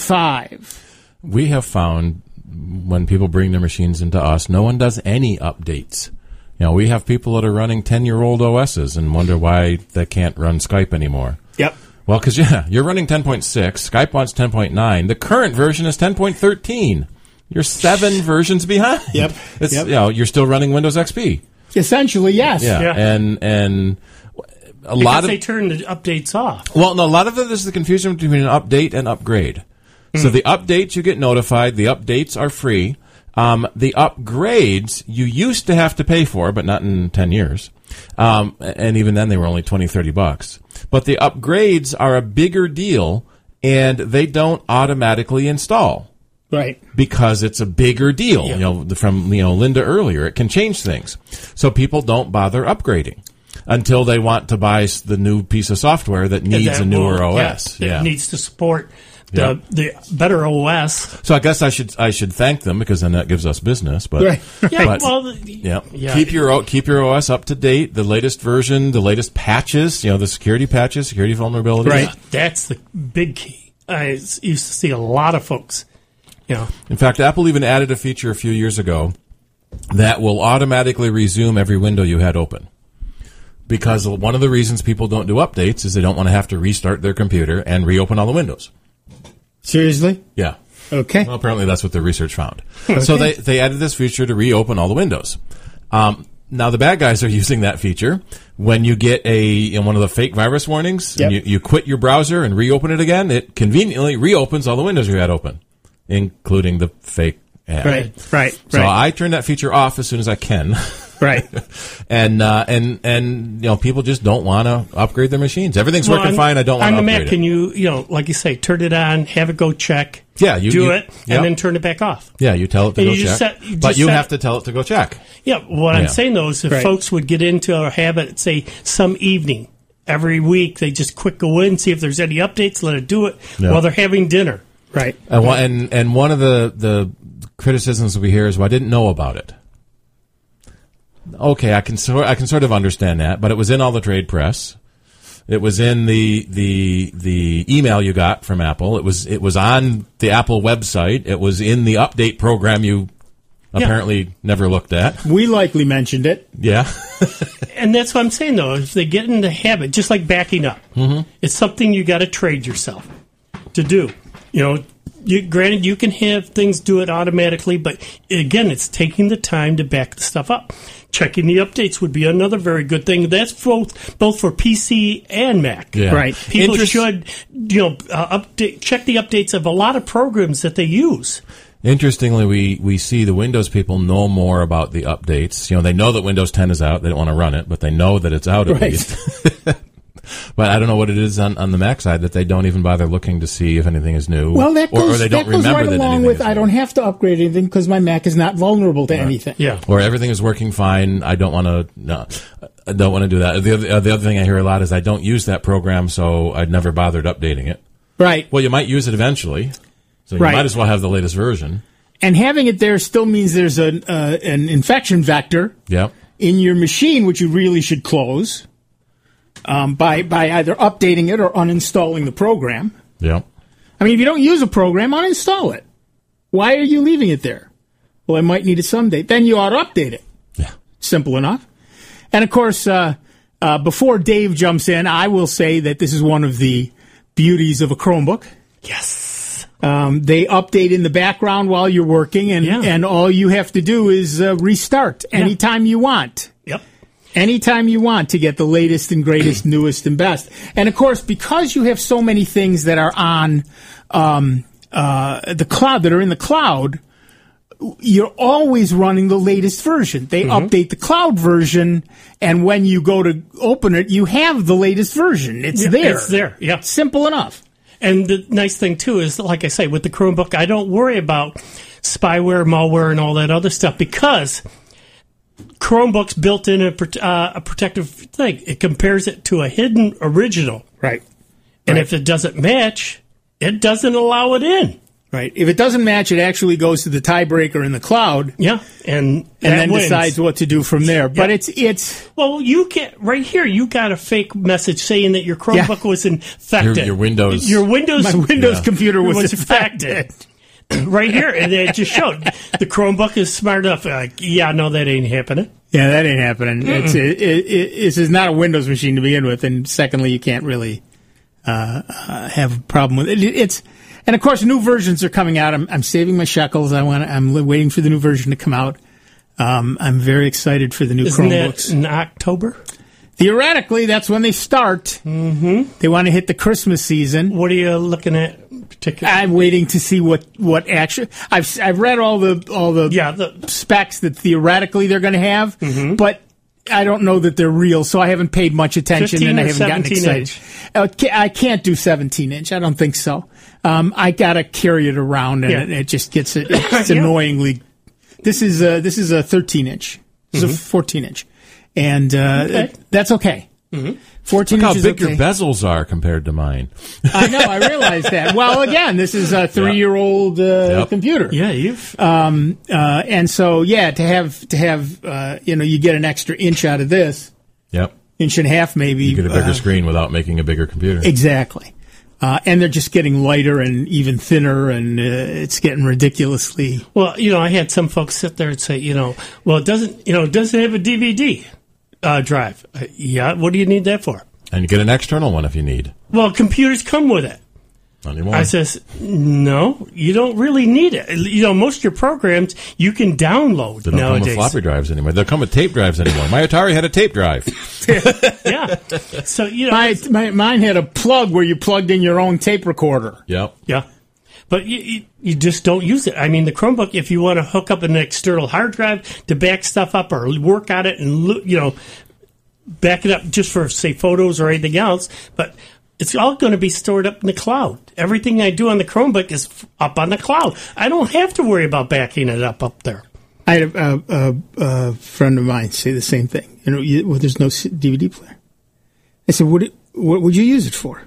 five. We have found when people bring their machines into us, no one does any updates. You know, we have people that are running ten-year-old O Ss and wonder why they can't run Skype anymore. Yep. Well, because, yeah, you're running ten point six. Skype wants ten point nine. The current version is ten point thirteen. You're seven versions behind. Yep. It's Yep. you know you're still running Windows X P. Essentially, yes. Yeah. Yeah. And and a Because lot of they turn the updates off. well, no, a lot of it is the confusion between an update and upgrade. Hmm. So the updates you get notified. The updates are free. Um, the upgrades you used to have to pay for, but not in ten years. Um, and even then they were only twenty, thirty bucks. But the upgrades are a bigger deal, and they don't automatically install Right. because it's a bigger deal. Yeah. You know, the- from you know Linda earlier, it can change things. So people don't bother upgrading until they want to buy s- the new piece of software that needs That a newer will- O S. Yeah, it needs to support the Yeah. the better O S. So I guess I should I should thank them because then that gives us business. But Right. Yeah, but- well, the- Yeah. yeah. Keep your O- keep your O S up to date, the latest version, the latest patches, you know, the security patches, security vulnerabilities. Right. Yeah, that's the big key. I s- used to see a lot of folks, you know, In fact, Apple even added a feature a few years ago that will automatically resume every window you had open. Because one of the reasons people don't do updates is they don't want to have to restart their computer and reopen all the windows. Seriously? Yeah. Okay. Well, apparently that's what the research found. So they, they added this feature to reopen all the windows. Um, now the bad guys are using that feature when you get a you know, one of the fake virus warnings and Yep. you, you quit your browser and reopen it again. It conveniently reopens all the windows you had open, including the fake ad. Right. Right. So right. I turn that feature off as soon as I can. right. and uh, and and you know people just don't want to upgrade their machines. Everything's Well, working on- fine. I don't want on to the upgrade Mac. it. Can you, you know, like you say, turn it on, have it go check, Yeah, you do you- it, yep. and then turn it back off. Yeah, you tell it to And go you check, just set- you but just you set- have to tell it to go check. Yeah, what Yeah. I'm saying though is if Right. folks would get into a habit, say some evening every week, they just quick go in, see if there's any updates, let it do it Yeah. while they're having dinner. Right. And one, and and one of the the criticisms we hear is, "Well, I didn't know about it." Okay, I can sort I can sort of understand that, but it was in all the trade press. It was in the the the email you got from Apple. It was it was on the Apple website. It was in the update program you apparently never looked at. We likely mentioned it. Yeah. And that's what I'm saying though, if they get in the habit, just like backing up, mm-hmm. it's something you got to trade yourself to do. You know, you, granted, you can have things do it automatically, but again, it's taking the time to back the stuff up. Checking the updates would be another very good thing. That's both both for P C and Mac. Yeah. Right. People Interest- should, you know, uh, update check the updates of a lot of programs that they use. Interestingly, we, we see the Windows people know more about the updates. You know, they know that Windows ten is out. They don't want to run it, but they know that it's out at Right. least. But I don't know what it is on, on the Mac side that they don't even bother looking to see if anything is new. Well, that or, goes, or they don't that goes remember right that along anything with is I new. don't have to upgrade anything because my Mac is not vulnerable to anything. Yeah. Or everything is working fine. I don't want to. No, I don't want to do that. The other, uh, the other thing I hear a lot is I don't use that program, so I'd never bothered updating it. Right. Well, you might use it eventually, so you Right. might as well have the latest version. And having it there still means there's an uh, an infection vector Yep. in your machine, which you really should close um, by by either updating it or uninstalling the program. Yep. I mean, if you don't use a program, uninstall it. Why are you leaving it there? Well, I might need it someday. Then you ought to update it. Yeah. Simple enough. And of course, uh, uh, before Dave jumps in, I will say that this is one of the beauties of a Chromebook. Yes. Um, they update in the background while you're working, and, Yeah. and all you have to do is uh, restart anytime you want. Yep. Anytime you want to get the latest and greatest, newest and best. And of course, because you have so many things that are on um, uh, the cloud, that are in the cloud, you're always running the latest version. They Mm-hmm. update the cloud version, and when you go to open it, you have the latest version. It's Yeah, there. it's there, yeah. Simple enough. And the nice thing too is, like I say, with the Chromebook, I don't worry about spyware, malware, and all that other stuff because Chromebook's built in a, prote- uh, a protective thing. It compares it to a hidden original, Right. and Right. if it doesn't match, it doesn't allow it in. Right. If it doesn't match, it actually goes to the tiebreaker in the cloud, Yeah, and and that then wins. decides what to do from there. But Yeah. it's it's Well, you get right here. You got a fake message saying that your Chromebook was infected. Your- your Windows- Your Windows. my Windows Yeah. computer was, was infected. infected. Right here, and it just showed the Chromebook is smart enough. Like, yeah, no, that ain't happening. Yeah, that ain't happening. It's it, it, it, this is not a Windows machine to begin with, and secondly, you can't really uh, uh, have a problem with it. It's And of course, new versions are coming out. I'm, I'm saving my shekels. I want. I'm li- waiting for the new version to come out. Um, I'm very excited for the new Isn't Chromebooks. that in October? Theoretically, that's when they start. Mm-hmm. They want to hit the Christmas season. What are you looking at? Particularly? I'm waiting to see what what actually. I've I've read all the all the, Yeah, the- specs that theoretically they're going to have, Mm-hmm. but I don't know that they're real, so I haven't paid much attention fifteen and I or haven't gotten seventeen excited. Uh, ca- I can't do seventeen inch. I don't think so. Um, I gotta carry it around, and Yeah. it, it just gets it. It's Yeah. annoyingly. This is a this is a thirteen inch. This is a fourteen inch, and uh, Mm-hmm. Okay. it- that's okay. Fourteen Look how inches big okay. your bezels are compared to mine. I know. I realize that. Well, again, this is a three-year-old uh, Yep. computer. Yeah, you've. Uh, and so, yeah, to have to have uh, you know, you get an extra inch out of this, Yep. inch and a half maybe. You get a bigger uh, screen without making a bigger computer. exactly. Uh, and they're just getting lighter and even thinner, and uh, it's getting ridiculously. Well, you know, I had some folks sit there and say, you know, well, it doesn't, you know, it doesn't have a D V D uh, drive. Uh, yeah, what do you need that for? And you get an external one if you need. Well, computers come with it. Not anymore. I says, no, you don't really need it. You know, most of your programs you can download They don't come with nowadays. floppy drives anymore. They'll come with tape drives anymore. My Atari had a tape drive. Yeah. So, you know, My, my mine had a plug where you plugged in your own tape recorder. Yep. yeah. But you, you, you just don't use it. I mean, the Chromebook, if you want to hook up an external hard drive to back stuff up or work on it and, lo- you know, back it up just for, say, photos or anything else, but it's all going to be stored up in the cloud. Everything I do on the Chromebook is f- up on the cloud. I don't have to worry about backing it up up there. I had a, a, a, a friend of mine say the same thing. You know, you, well, there's no C- D V D player. I said, what, what would you use it for?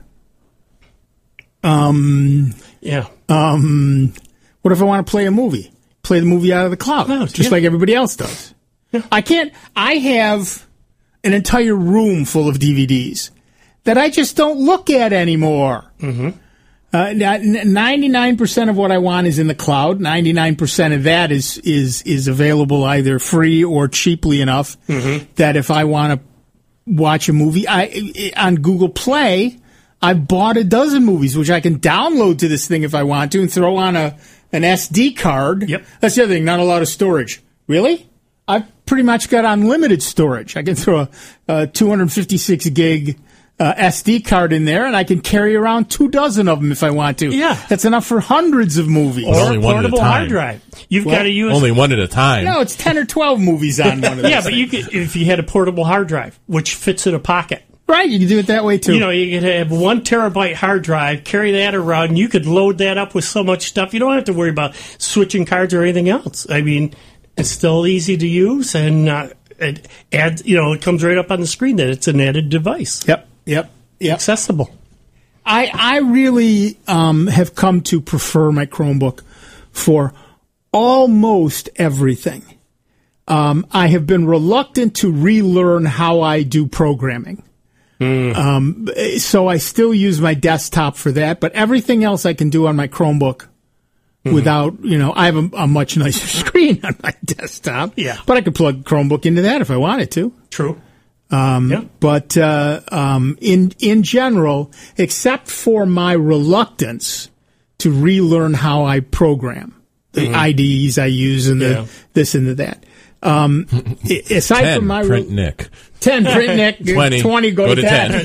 Yeah. What if I want to play a movie? Play the movie out of the cloud, Cloud, just yeah. like everybody else does. I can't. I have an entire room full of D V Ds that I just don't look at anymore. Mm-hmm. Uh, ninety-nine percent of what I want is in the cloud. ninety-nine percent of that is is is available either free or cheaply enough that if I want to watch a movie, I on Google Play, I bought a dozen movies which I can download to this thing if I want to and throw on a an S D card. Yep. That's the other thing. Not a lot of storage. Really? I've pretty much got unlimited storage. I can throw a, a two hundred fifty-six gig uh, S D card in there, and I can carry around two dozen of them if I want to. Yeah. That's enough for hundreds of movies. Or only a one at a portable hard time. drive. You've Well, got to use. Only one at a time. no, it's ten or twelve movies on one of those. yeah, but you things. could, if you had a portable hard drive, which fits in a pocket. Right, you can do it that way too. You know, you could have one terabyte hard drive, carry that around, and you could load that up with so much stuff. You don't have to worry about switching cards or anything else. I mean, it's still easy to use, and uh, it adds, you know, it comes right up on the screen that it's an added device. Yep, yep, yep. Accessible. I I really um, have come to prefer my Chromebook for almost everything. Um, I have been reluctant to relearn how I do programming. Um, so I still use my desktop for that, but everything else I can do on my Chromebook without, you know, I have a, a much nicer screen on my desktop. Yeah. But I could plug Chromebook into that if I wanted to. True. Um, yeah. But uh, um, in in general, except for my reluctance to relearn how I program, the I D Es I use and the Yeah. this and the that. Um, i- aside ten, from my print re- Nick. ten print Nick, twenty, twenty go, go to to ten.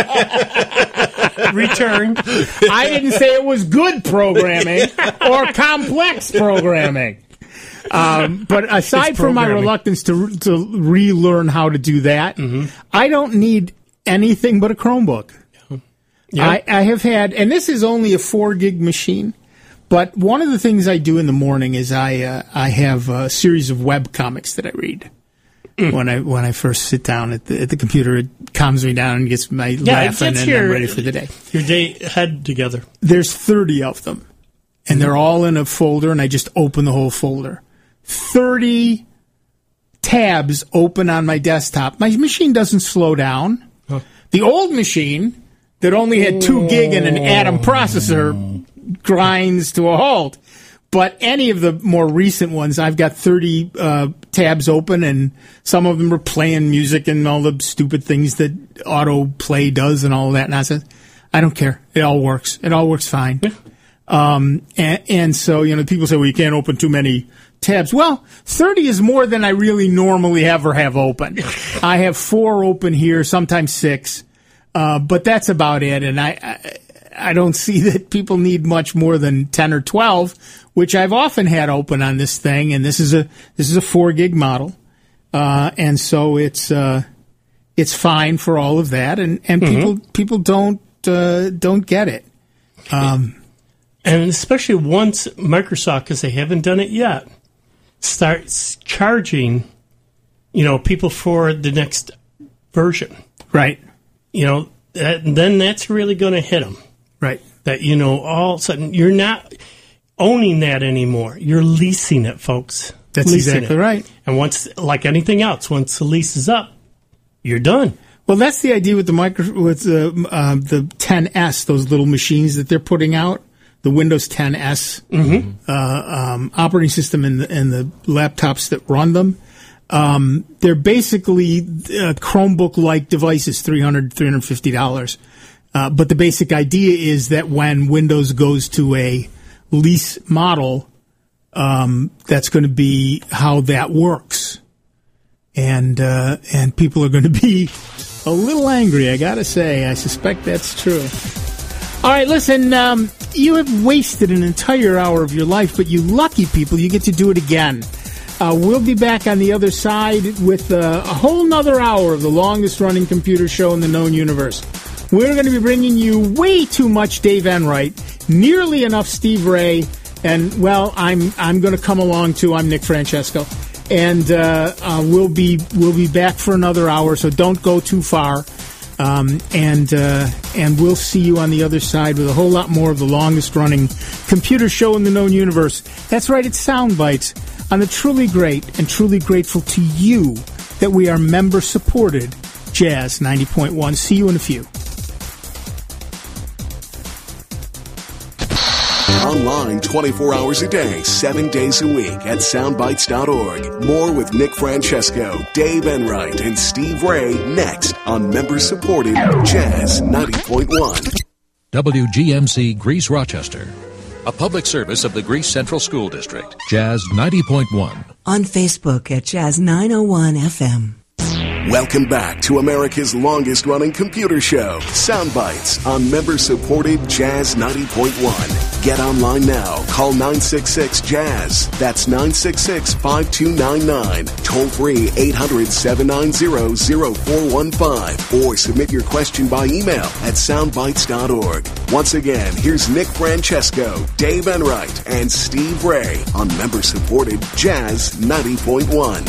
Return. I didn't say it was good programming or complex programming. Um, but aside It's from my programming. reluctance to to relearn how to do that, I don't need anything but a Chromebook. Yeah. I, I have had, and this is only a four gig machine, but one of the things I do in the morning is I uh, I have a series of web comics that I read. When I when I first sit down at the at the computer, it calms me down and gets my Yeah, it laughing, gets and your- I'm ready for the day. Your day head together. There's thirty of them, and they're all in a folder, and I just open the whole folder. thirty tabs open on my desktop. My machine doesn't slow down. The old machine that only had two gig and an Atom processor grinds to a halt. But any of the more recent ones, I've got thirty uh, tabs open, and some of them are playing music and all the stupid things that autoplay does and all of that nonsense. I don't care. It all works. It all works fine. Um, and, and so, you know, people say, well, you can't open too many tabs. Well, thirty is more than I really normally ever have open. I have four open here, sometimes six, uh, but that's about it. And I, I, I don't see that people need much more than ten or twelve, which I've often had open on this thing. And this is a, this is a four gig model. Uh, and so it's, uh, it's fine for all of that. And, and mm-hmm. people, people don't, uh, don't get it. Um, and especially once Microsoft, because they haven't done it yet, starts charging, you know, people for the next version. Right. You know, that, then that's really going to hit them. Right. That, you know, all of a sudden you're not owning that anymore. You're leasing it, folks. That's leasing exactly it. right. And once, like anything else, once the lease is up, you're done. Well, that's the idea with the micro, with the uh, the ten S, those little machines that they're putting out, the Windows ten S mm-hmm. uh, um, operating system and the, and the laptops that run them. Um, they're basically uh, Chromebook-like devices, three hundred dollars, three hundred fifty dollars. Uh, but the basic idea is that when Windows goes to a lease model, um, that's going to be how that works. And uh, and people are going to be a little angry, I got to say. I suspect that's true. All right, listen, um, you have wasted an entire hour of your life, but you lucky people, you get to do it again. Uh, we'll be back on the other side with uh, a whole nother hour of the longest-running computer show in the known universe. We're going to be bringing you way too much Dave Enright, nearly enough Steve Ray, and, well, I'm I'm going to come along, too. I'm Nick Francesco. And uh, uh, we'll be we'll be back for another hour, so don't go too far. Um, and uh, and we'll see you on the other side with a whole lot more of the longest-running computer show in the known universe. That's right, it's Soundbites on the truly great and truly grateful to you that we are member-supported Jazz ninety point one. See you in a few. Online twenty-four hours a day, seven days a week at soundbites dot org. More with Nick Francesco, Dave Enright, and Steve Ray next on member-supported Jazz ninety point one. W G M C Greece Rochester, a public service of the Greece Central School District. Jazz ninety point one. On Facebook at Jazz nine oh one F M. Welcome back to America's longest-running computer show, Soundbites, on member-supported Jazz ninety point one. Get online now. Call nine six six Jazz. That's nine six six, five two nine nine. Toll free eight hundred, seven nine zero, zero four one five. Or submit your question by email at soundbites dot org. Once again, here's Nick Francesco, Dave Enright, and Steve Ray on member-supported Jazz ninety point one.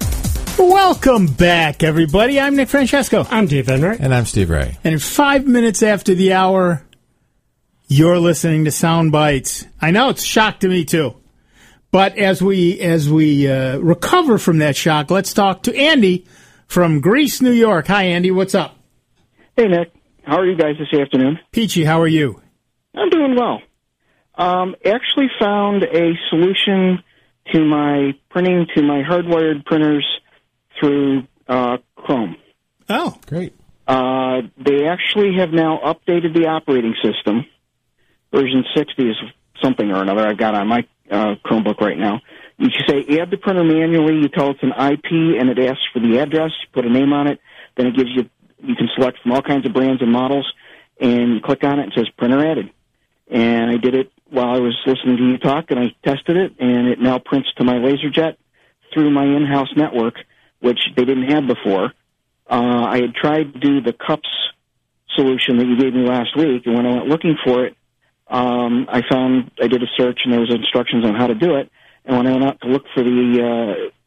Welcome back, everybody. I'm Nick Francesco. I'm Dave Enright. And I'm Steve Ray. And in five minutes after the hour, you're listening to Sound Bites. I know it's a shock to me, too. But as we as we uh, recover from that shock, let's talk to Andy from Greece, New York. Hi, Andy. What's up? Hey, Nick. How are you guys this afternoon? Peachy, how are you? I'm doing well. Um, actually found a solution to my printing to my hardwired printers through uh, Chrome. Oh, great. Uh, they actually have now updated the operating system. Version sixty is something or another I've got on my uh, Chromebook right now. You say add the printer manually. You tell it's an I P, and it asks for the address. You put a name on it. Then it gives you, you can select from all kinds of brands and models, and you click on it and it says printer added. And I did it while I was listening to you talk, and I tested it, and it now prints to my LaserJet through my in-house network, which they didn't have before. Uh, I had tried to do the cups solution that you gave me last week, and when I went looking for it, um, I found, I did a search, and there was instructions on how to do it, and when I went out to look for the uh,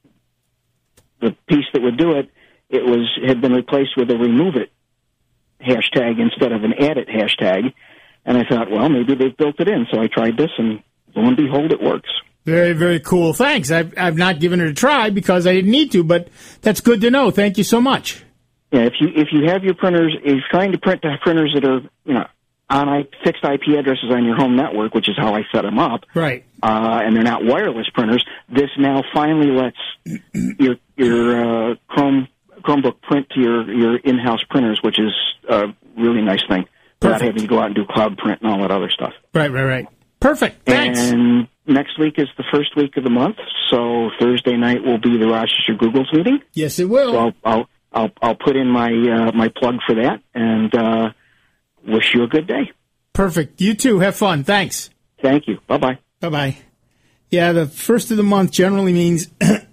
the piece that would do it, it was had been replaced with a remove it hashtag instead of an add it hashtag, and I thought, well, maybe they've built it in, so I tried this, and lo and behold, it works. Very, very cool. Thanks. I've, I've not given it a try because I didn't need to, but that's good to know. Thank you so much. Yeah, if you if you have your printers, if you're trying to print to printers that are, you know, on I, fixed I P addresses on your home network, which is how I set them up, right? Uh, and they're not wireless printers, this now finally lets your your uh, Chrome Chromebook print to your, your in-house printers, which is a really nice thing. without having to go out and do cloud print and all that other stuff. Right, right, right. Perfect. Thanks. And next week is the first week of the month, so Thursday night will be the Rochester Googles meeting. Yes, it will. So I'll I'll I'll, I'll put in my uh, my plug for that, and uh, wish you a good day. Perfect. You too. Have fun. Thanks. Thank you. Bye bye. Bye bye. Yeah, the first of the month generally means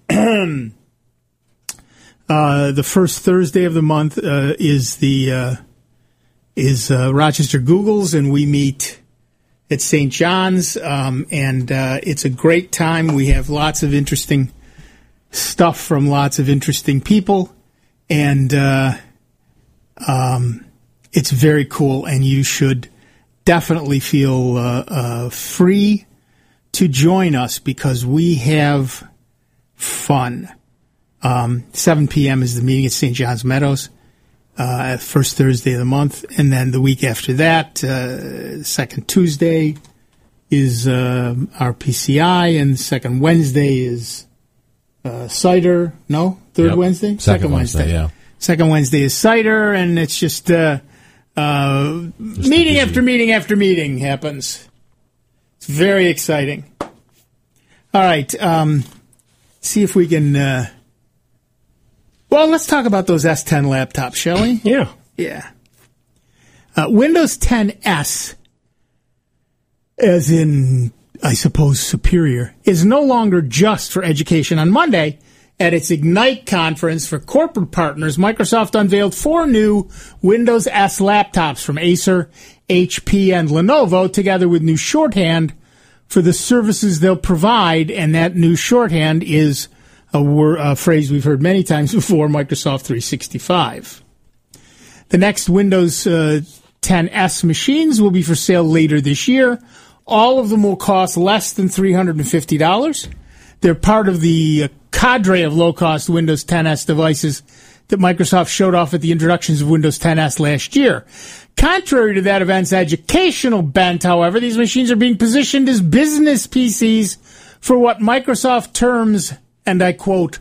uh, the first Thursday of the month uh, is the uh, is uh, Rochester Googles, and we meet at Saint John's, um, and uh, it's a great time. We have lots of interesting stuff from lots of interesting people, and uh, um, it's very cool, and you should definitely feel uh, uh, free to join us because we have fun. Um, seven p.m. is the meeting at Saint John's Meadows. Uh, first Thursday of the month, and then the week after that, uh, second Tuesday is uh, our P C I, and second Wednesday is uh, cider. No, third Yep. Wednesday, Second, second Wednesday, Wednesday. yeah. Second Wednesday is cider, and it's just uh, uh, Just meeting busy. after meeting after meeting happens. It's very exciting. All right, um, see if we can. Uh, Well, let's talk about those S ten laptops, shall we? Yeah. Yeah. Uh, Windows ten S, as in, I suppose, Superior, is no longer just for education. On Monday, at its Ignite conference for corporate partners, Microsoft unveiled four new Windows S laptops from Acer, H P, and Lenovo, together with new shorthand for the services they'll provide, and that new shorthand is A, word, a phrase we've heard many times before, Microsoft three sixty-five. The next Windows uh, ten S machines will be for sale later this year. All of them will cost less than three hundred fifty dollars. They're part of the uh, cadre of low-cost Windows ten S devices that Microsoft showed off at the introductions of Windows ten S last year. Contrary to that event's educational bent, however, these machines are being positioned as business P Cs for what Microsoft terms, and I quote,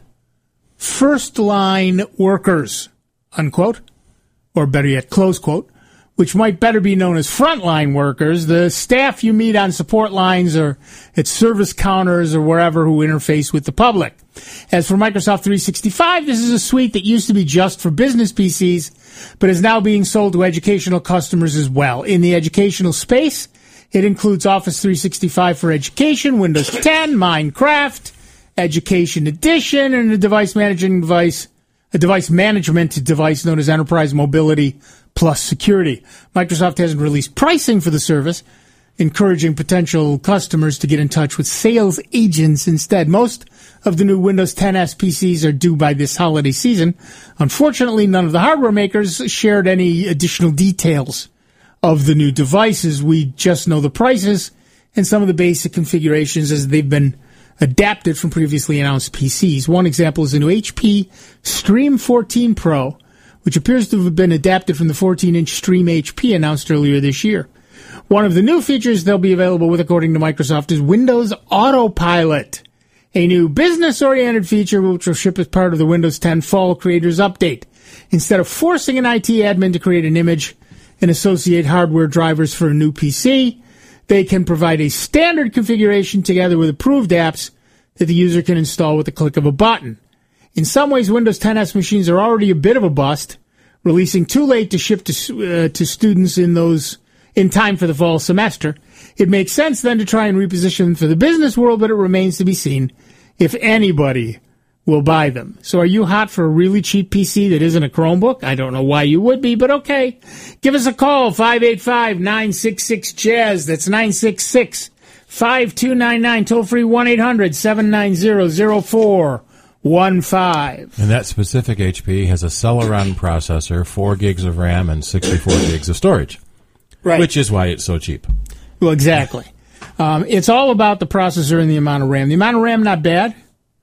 first-line workers, unquote, or better yet, close quote, which might better be known as frontline workers, the staff you meet on support lines or at service counters or wherever who interface with the public. As for Microsoft three sixty-five, this is a suite that used to be just for business P Cs, but is now being sold to educational customers as well. In the educational space, it includes Office three sixty-five for Education, Windows ten, Minecraft, Education Edition, and a device managing device, a device management device known as Enterprise Mobility Plus Security. Microsoft hasn't released pricing for the service, encouraging potential customers to get in touch with sales agents instead. Most of the new Windows ten S P Cs are due by this holiday season. Unfortunately, none of the hardware makers shared any additional details of the new devices. We just know the prices and some of the basic configurations as they've been adapted from previously announced P Cs. One example is the new H P Stream fourteen Pro, which appears to have been adapted from the fourteen-inch Stream H P announced earlier this year. One of the new features they'll be available with, according to Microsoft, is Windows Autopilot, a new business-oriented feature which will ship as part of the Windows ten Fall Creators Update. Instead of forcing an I T admin to create an image and associate hardware drivers for a new P C, they can provide a standard configuration together with approved apps that the user can install with the click of a button. In some ways, Windows ten S machines are already a bit of a bust, releasing too late to ship to, uh, to students in those in time for the fall semester. It makes sense then to try and reposition them for the business world, but it remains to be seen if anybody will buy them. So are you hot for a really cheap P C that isn't a Chromebook? I don't know why you would be, but okay. Give us a call, five eight five, nine six six, Jazz. That's nine six six, five two nine nine. Toll free one eight hundred, seven nine zero, zero four one five. And that specific H P has a Celeron processor, four gigs of RAM, and sixty-four gigs of storage. Right. Which is why it's so cheap. Well, exactly. Um, it's all about the processor and the amount of RAM. The amount of RAM, not bad.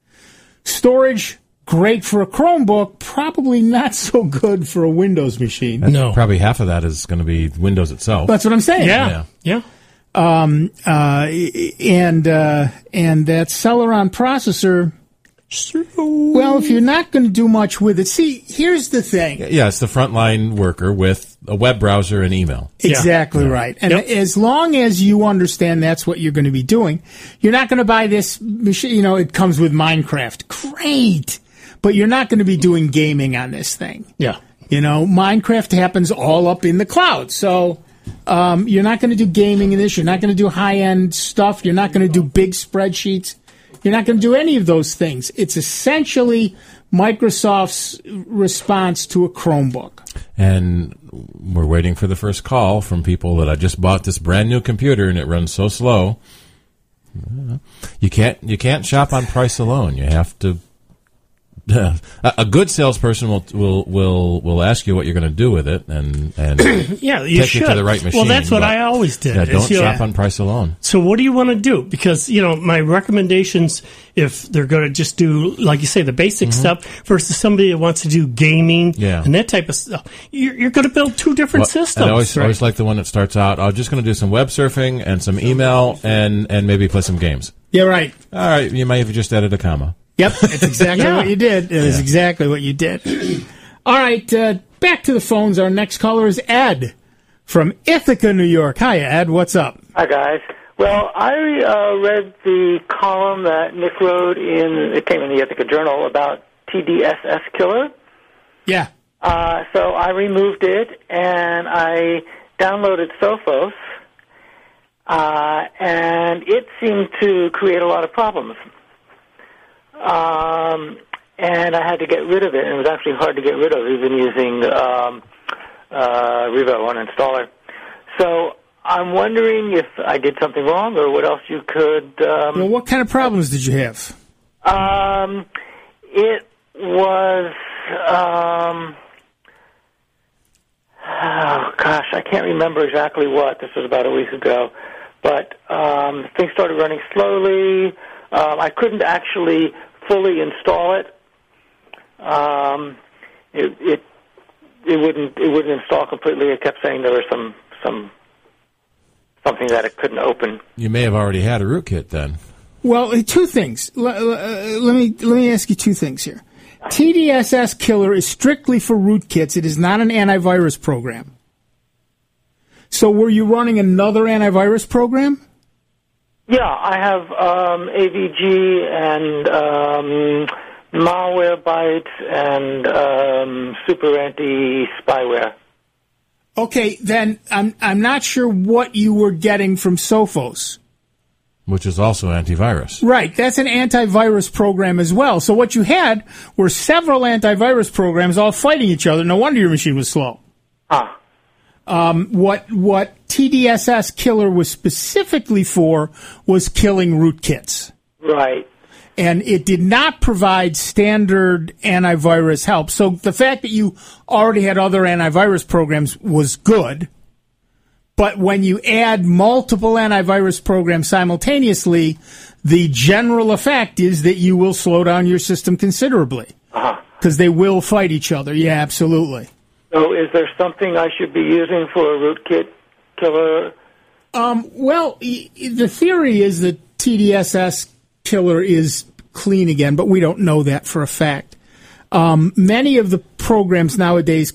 Storage, great for a Chromebook, probably not so good for a Windows machine. And No. Probably half of that is going to be Windows itself. That's what I'm saying. Yeah. Yeah. Um, uh, and uh, and that Celeron processor Well, if you're not going to do much with it, see, here's the thing. Yeah, it's the frontline worker with a web browser and email. Exactly yeah. right. And yep. as long as you understand that's what you're going to be doing, you're not going to buy this machine. You know, it comes with Minecraft. Great. But you're not going to be doing gaming on this thing. Yeah. You know, Minecraft happens all up in the cloud. So um, you're not going to do gaming in this. You're not going to do high-end stuff. You're not going to do big spreadsheets. You're not going to do any of those things. It's essentially Microsoft's response to a Chromebook. And we're waiting for the first call from people that I just bought this brand new computer and it runs so slow. You can't you can't shop on price alone. You have to. Uh, a good salesperson will will will will ask you what you're going to do with it, and and yeah, you take should. you to the right machine. Well, that's what but, I always did. Yeah, don't is, you shop know, on price alone. So, what do you want to do? Because you know, my recommendations, if they're going to just do, like you say, the basic mm-hmm. stuff, versus somebody that wants to do gaming yeah. and that type of stuff, you're, you're going to build two different well, systems. I always right? always like the one that starts out. I'm just going to do some web surfing and some email and and maybe play some games. Yeah, right. All right, you may have just added a comma. Yep, that's exactly yeah. what you did. It is yeah. exactly what you did. All right, uh, back to the phones. Our next caller is Ed from Ithaca, New York. Hi, Ed. What's up? Hi, guys. Well, I uh, read the column that Nick wrote in, it came in the Ithaca Journal, about T D S S Killer. Yeah. Uh, so I removed it, and I downloaded Sophos, uh, and it seemed to create a lot of problems. Um, and I had to get rid of it, and it was actually hard to get rid of, even using um, uh, Revo One Installer. So I'm wondering if I did something wrong, or what else you could... Um, well, what kind of problems did you have? Um, it was... Um, oh, gosh, I can't remember exactly what. This was about a week ago. But um, things started running slowly. Um, I couldn't actually fully install it. Um, it, it it wouldn't it wouldn't install completely. It kept saying there was some some something that it couldn't open. You may have already had a rootkit then. Well, two things. L- uh, let me let me ask you two things here. T D S S Killer is strictly for rootkits. It is not an antivirus program. So, were you running another antivirus program? Yeah, I have um, A V G and um, Malwarebytes and um, Super Anti-Spyware. Okay, then I'm I'm not sure what you were getting from Sophos. Which is also antivirus. Right, that's an antivirus program as well. So what you had were several antivirus programs all fighting each other. No wonder your machine was slow. Huh. Um, what what T D S S Killer was specifically for was killing rootkits. Right. And it did not provide standard antivirus help. So the fact that you already had other antivirus programs was good. But when you add multiple antivirus programs simultaneously, the general effect is that you will slow down your system considerably. Uh-huh. Because they will fight each other. Yeah, absolutely. So is there something I should be using for a rootkit killer? Um, well, the theory is that T D S S Killer is clean again, but we don't know that for a fact. Um, many of the programs nowadays,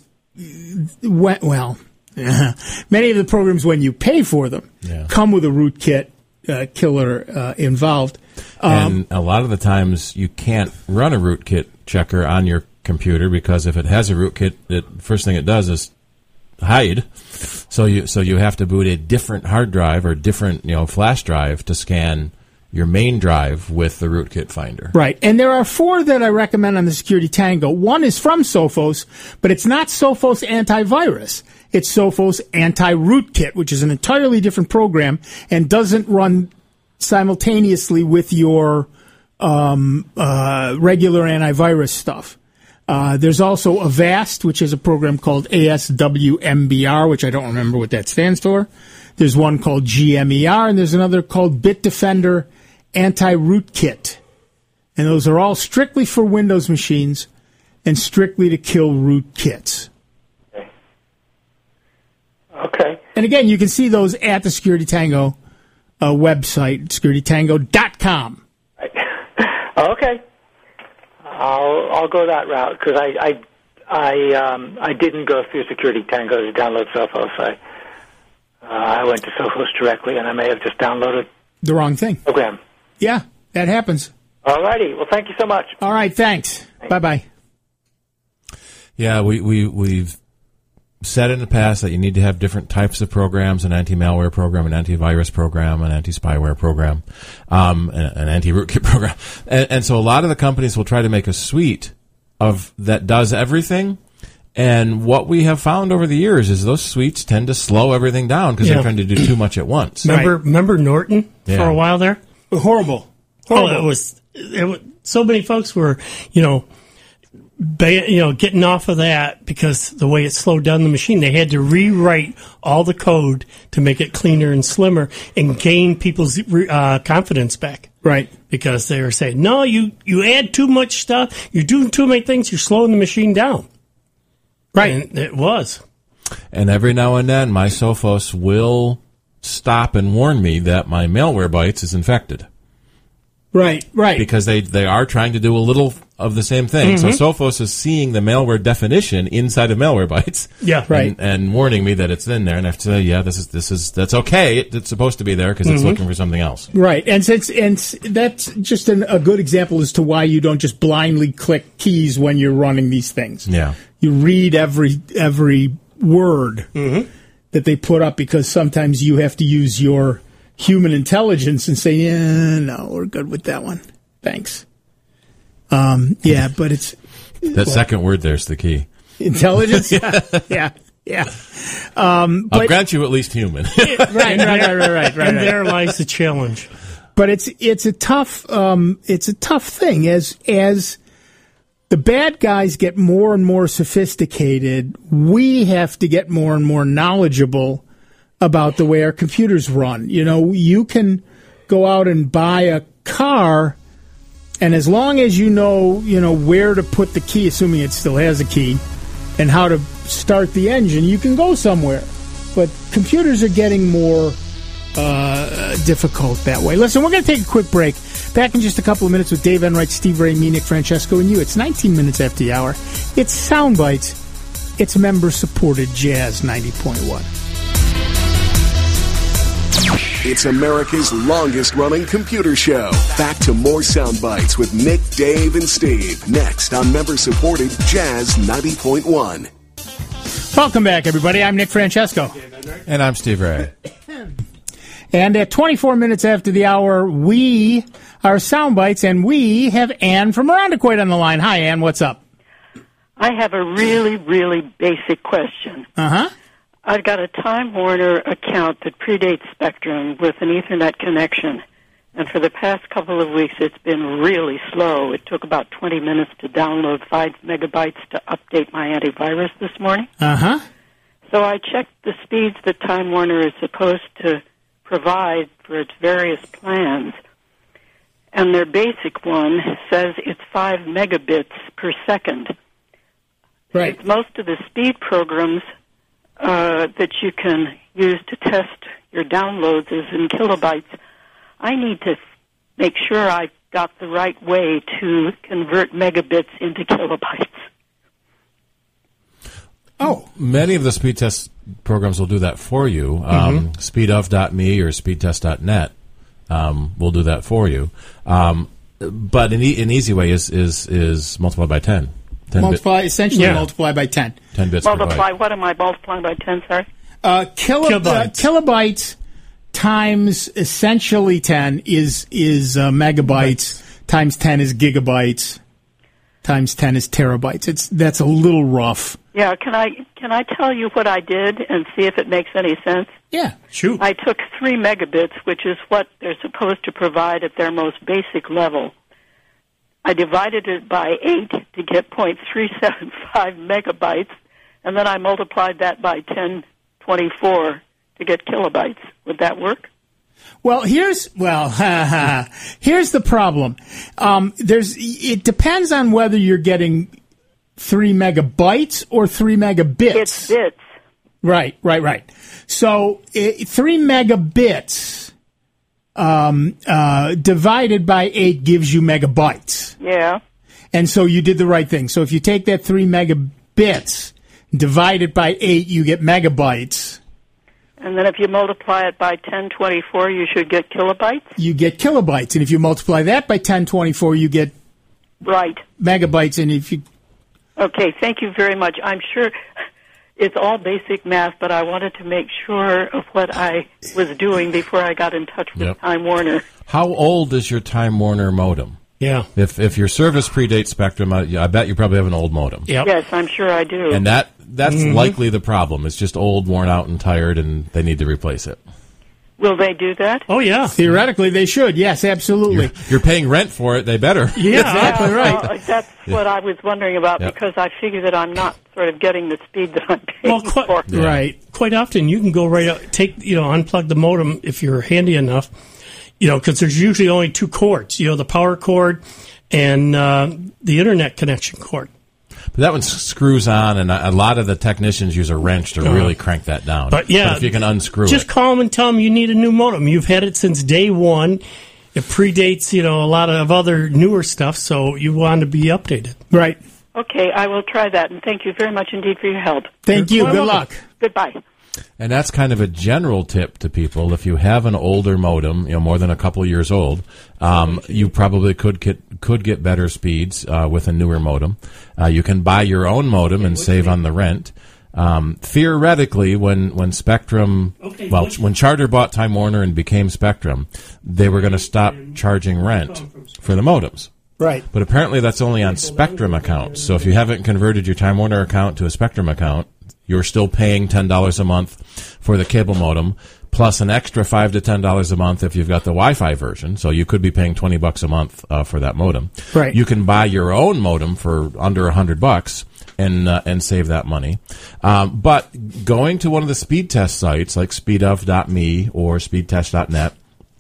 well, many of the programs when you pay for them yeah. come with a rootkit uh, killer uh, involved. Um, and a lot of the times you can't run a rootkit checker on your computer because if it has a rootkit, the first thing it does is hide. So you so you have to boot a different hard drive or different you know flash drive to scan your main drive with the rootkit finder. Right, and there are four that I recommend on the Security Tango. One is from Sophos, but it's not Sophos Antivirus. It's Sophos Anti-Rootkit, which is an entirely different program and doesn't run simultaneously with your um, uh, regular antivirus stuff. Uh, there's also Avast, which is a program called A S W M B R, which I don't remember what that stands for. There's one called G M E R, and there's another called Bitdefender Anti-Rootkit. And those are all strictly for Windows machines and strictly to kill rootkits. Okay. Okay. And again, you can see those at the Security Tango uh, website, security tango dot com. Okay. I'll I'll go that route because I I I, um, I didn't go through Security Tango to download Sophos. I uh, I went to Sophos directly, and I may have just downloaded the wrong thing. Program. Yeah, that happens. All righty. Well, thank you so much. All right, thanks. Bye bye. Yeah, we we we've said in the past that you need to have different types of programs: an anti-malware program, an antivirus program, an anti-spyware program, um, an, an anti-rootkit program, and, and so a lot of the companies will try to make a suite of that does everything. And what we have found over the years is those suites tend to slow everything down because Yeah. they're trying to do too much at once. Remember, remember Norton Yeah. for a while there? Horrible. Oh, Horrible. it was, it was. So many folks were, you know, ba- you know, getting off of that because the way it slowed down the machine, they had to rewrite all the code to make it cleaner and slimmer and gain people's uh, confidence back. Right. Because they were saying, no, you, you add too much stuff, you're doing too many things, you're slowing the machine down. Right. And it was. And every now and then, my Sophos will stop and warn me that my Malwarebytes is infected. Right, right. Because they, they are trying to do a little of the same thing. Mhm. So Sophos is seeing the malware definition inside of Malwarebytes. Yeah, right. And, and warning me that it's in there. And I have to say, yeah, this is, this is, that's okay. It, it's supposed to be there because it's Mhm. looking for something else. Right, and since and s- that's just an, a good example as to why you don't just blindly click keys when you're running these things. Yeah. You read every every word that they put up because sometimes you have to use your human intelligence and say, "Yeah, no, we're good with that one, thanks." Um, yeah, but it's That second word there's the key. intelligence. yeah, yeah, yeah. Um, I'll but, grant you at least human. right, right, right, right, right, right. And right. there lies the challenge. But it's it's a tough um, it's a tough thing as as the bad guys get more and more sophisticated. We have to get more and more knowledgeable about the way our computers run. You know, you can go out and buy a car, and as long as you know, you know where to put the key, assuming it still has a key, and how to start the engine, you can go somewhere. But computers are getting more uh, difficult that way. Listen, we're going to take a quick break. Back in just a couple of minutes with Dave Enright, Steve Ray, me, Nick Francesco, and you. It's nineteen minutes after the hour. It's Soundbites. It's member-supported Jazz ninety point one. It's America's longest-running computer show. Back to more Soundbites with Nick, Dave, and Steve. Next on member-supported Jazz ninety point one. Welcome back, everybody. I'm Nick Francesco. And I'm Steve Ray. And at twenty-four minutes after the hour, we are Soundbites, and we have Ann from Irondequoit on the line. Hi, Ann. What's up? I have a really, really basic question. Uh-huh. I've got a Time Warner account that predates Spectrum with an Ethernet connection. And for the past couple of weeks, it's been really slow. It took about twenty minutes to download five megabytes to update my antivirus this morning. Uh-huh. So I checked the speeds that Time Warner is supposed to provide for its various plans. And their basic one says it's five megabits per second. Right. Most of the speed programs uh, that you can use to test your downloads is in kilobytes. I need to make sure I got the right way to convert megabits into kilobytes. Oh. Many of the speed test programs will do that for you. Um, Mhm. speedof dot me or speedtest dot net um, will do that for you. Um, but an, e- an easy way is, is, is multiply by ten. ten Multiply, bit, essentially Yeah. multiply by ten. ten bits per Multiply, byte. what am I multiplying by ten, sorry? Uh, kilo, Kilobytes. uh, kilobytes times essentially ten is is uh, megabytes. Times ten is gigabytes. Times ten is terabytes. It's that's a little rough. Yeah, can I can I tell you what I did and see if it makes any sense? Yeah, shoot. I took three megabits, which is what they're supposed to provide at their most basic level. I divided it by eight to get zero point three seven five megabytes, and then I multiplied that by ten twenty-four to get kilobytes. Would that work? Well, here's well, here's the problem. Um, there's it depends on whether you're getting three megabytes or three megabits. It's bits. Right, right, right. So it, three megabits um, uh, divided by eight gives you megabytes. Yeah. And so you did the right thing. So if you take that three megabits, divide it by eight, you get megabytes. And then if you multiply it by ten twenty-four, you should get kilobytes? You get kilobytes. And if you multiply that by ten twenty-four, you get right megabytes. And if you... Okay, thank you very much. I'm sure it's all basic math, but I wanted to make sure of what I was doing before I got in touch with Yep. Time Warner. How old is your Time Warner modem? Yeah. If if your service predates Spectrum, I, I bet you probably have an old modem. Yep. Yes, I'm sure I do. And that that's Mhm. likely the problem. It's just old, worn out, and tired, and they need to replace it. Will they do that? Oh, yeah. Theoretically, they should. Yes, absolutely. You're, you're paying rent for it. They better. Yeah, exactly Yeah, right. well, that's what I was wondering about Yep. because I figure that I'm not sort of getting the speed that I'm paying Well, qu- for. Yeah. Right. Quite often, you can go right out, take, you know, unplug the modem if you're handy enough, you know, because there's usually only two cords, you know, the power cord and uh, the internet connection cord. But that one s- screws on, and a a lot of the technicians use a wrench to Uh, really crank that down. But yeah, if you can unscrew just it. call them and tell them you need a new modem. You've had it since day one. It predates, you know, a lot of other newer stuff, so you want to be updated. Right. Okay, I will try that, and thank you very much indeed for your help. Thank you. Good luck. Goodbye. And that's kind of a general tip to people. If you have an older modem, you know, more than a couple years old, um, you probably could get could get better speeds uh, with a newer modem. Uh, you can buy your own modem and save on the rent. Um, theoretically, when when Spectrum, Okay, well, what- when Charter bought Time Warner and became Spectrum, they were going to stop charging rent for the modems. Right. But apparently that's only on Spectrum accounts. So if you haven't converted your Time Warner account to a Spectrum account, you're still paying ten dollars a month for the cable modem, plus an extra five to ten dollars a month if you've got the Wi-Fi version. So you could be paying twenty bucks a month uh, for that modem. Right. You can buy your own modem for under a hundred bucks and uh, and save that money. Um, but going to one of the speed test sites like speedof dot me or speedtest dot net,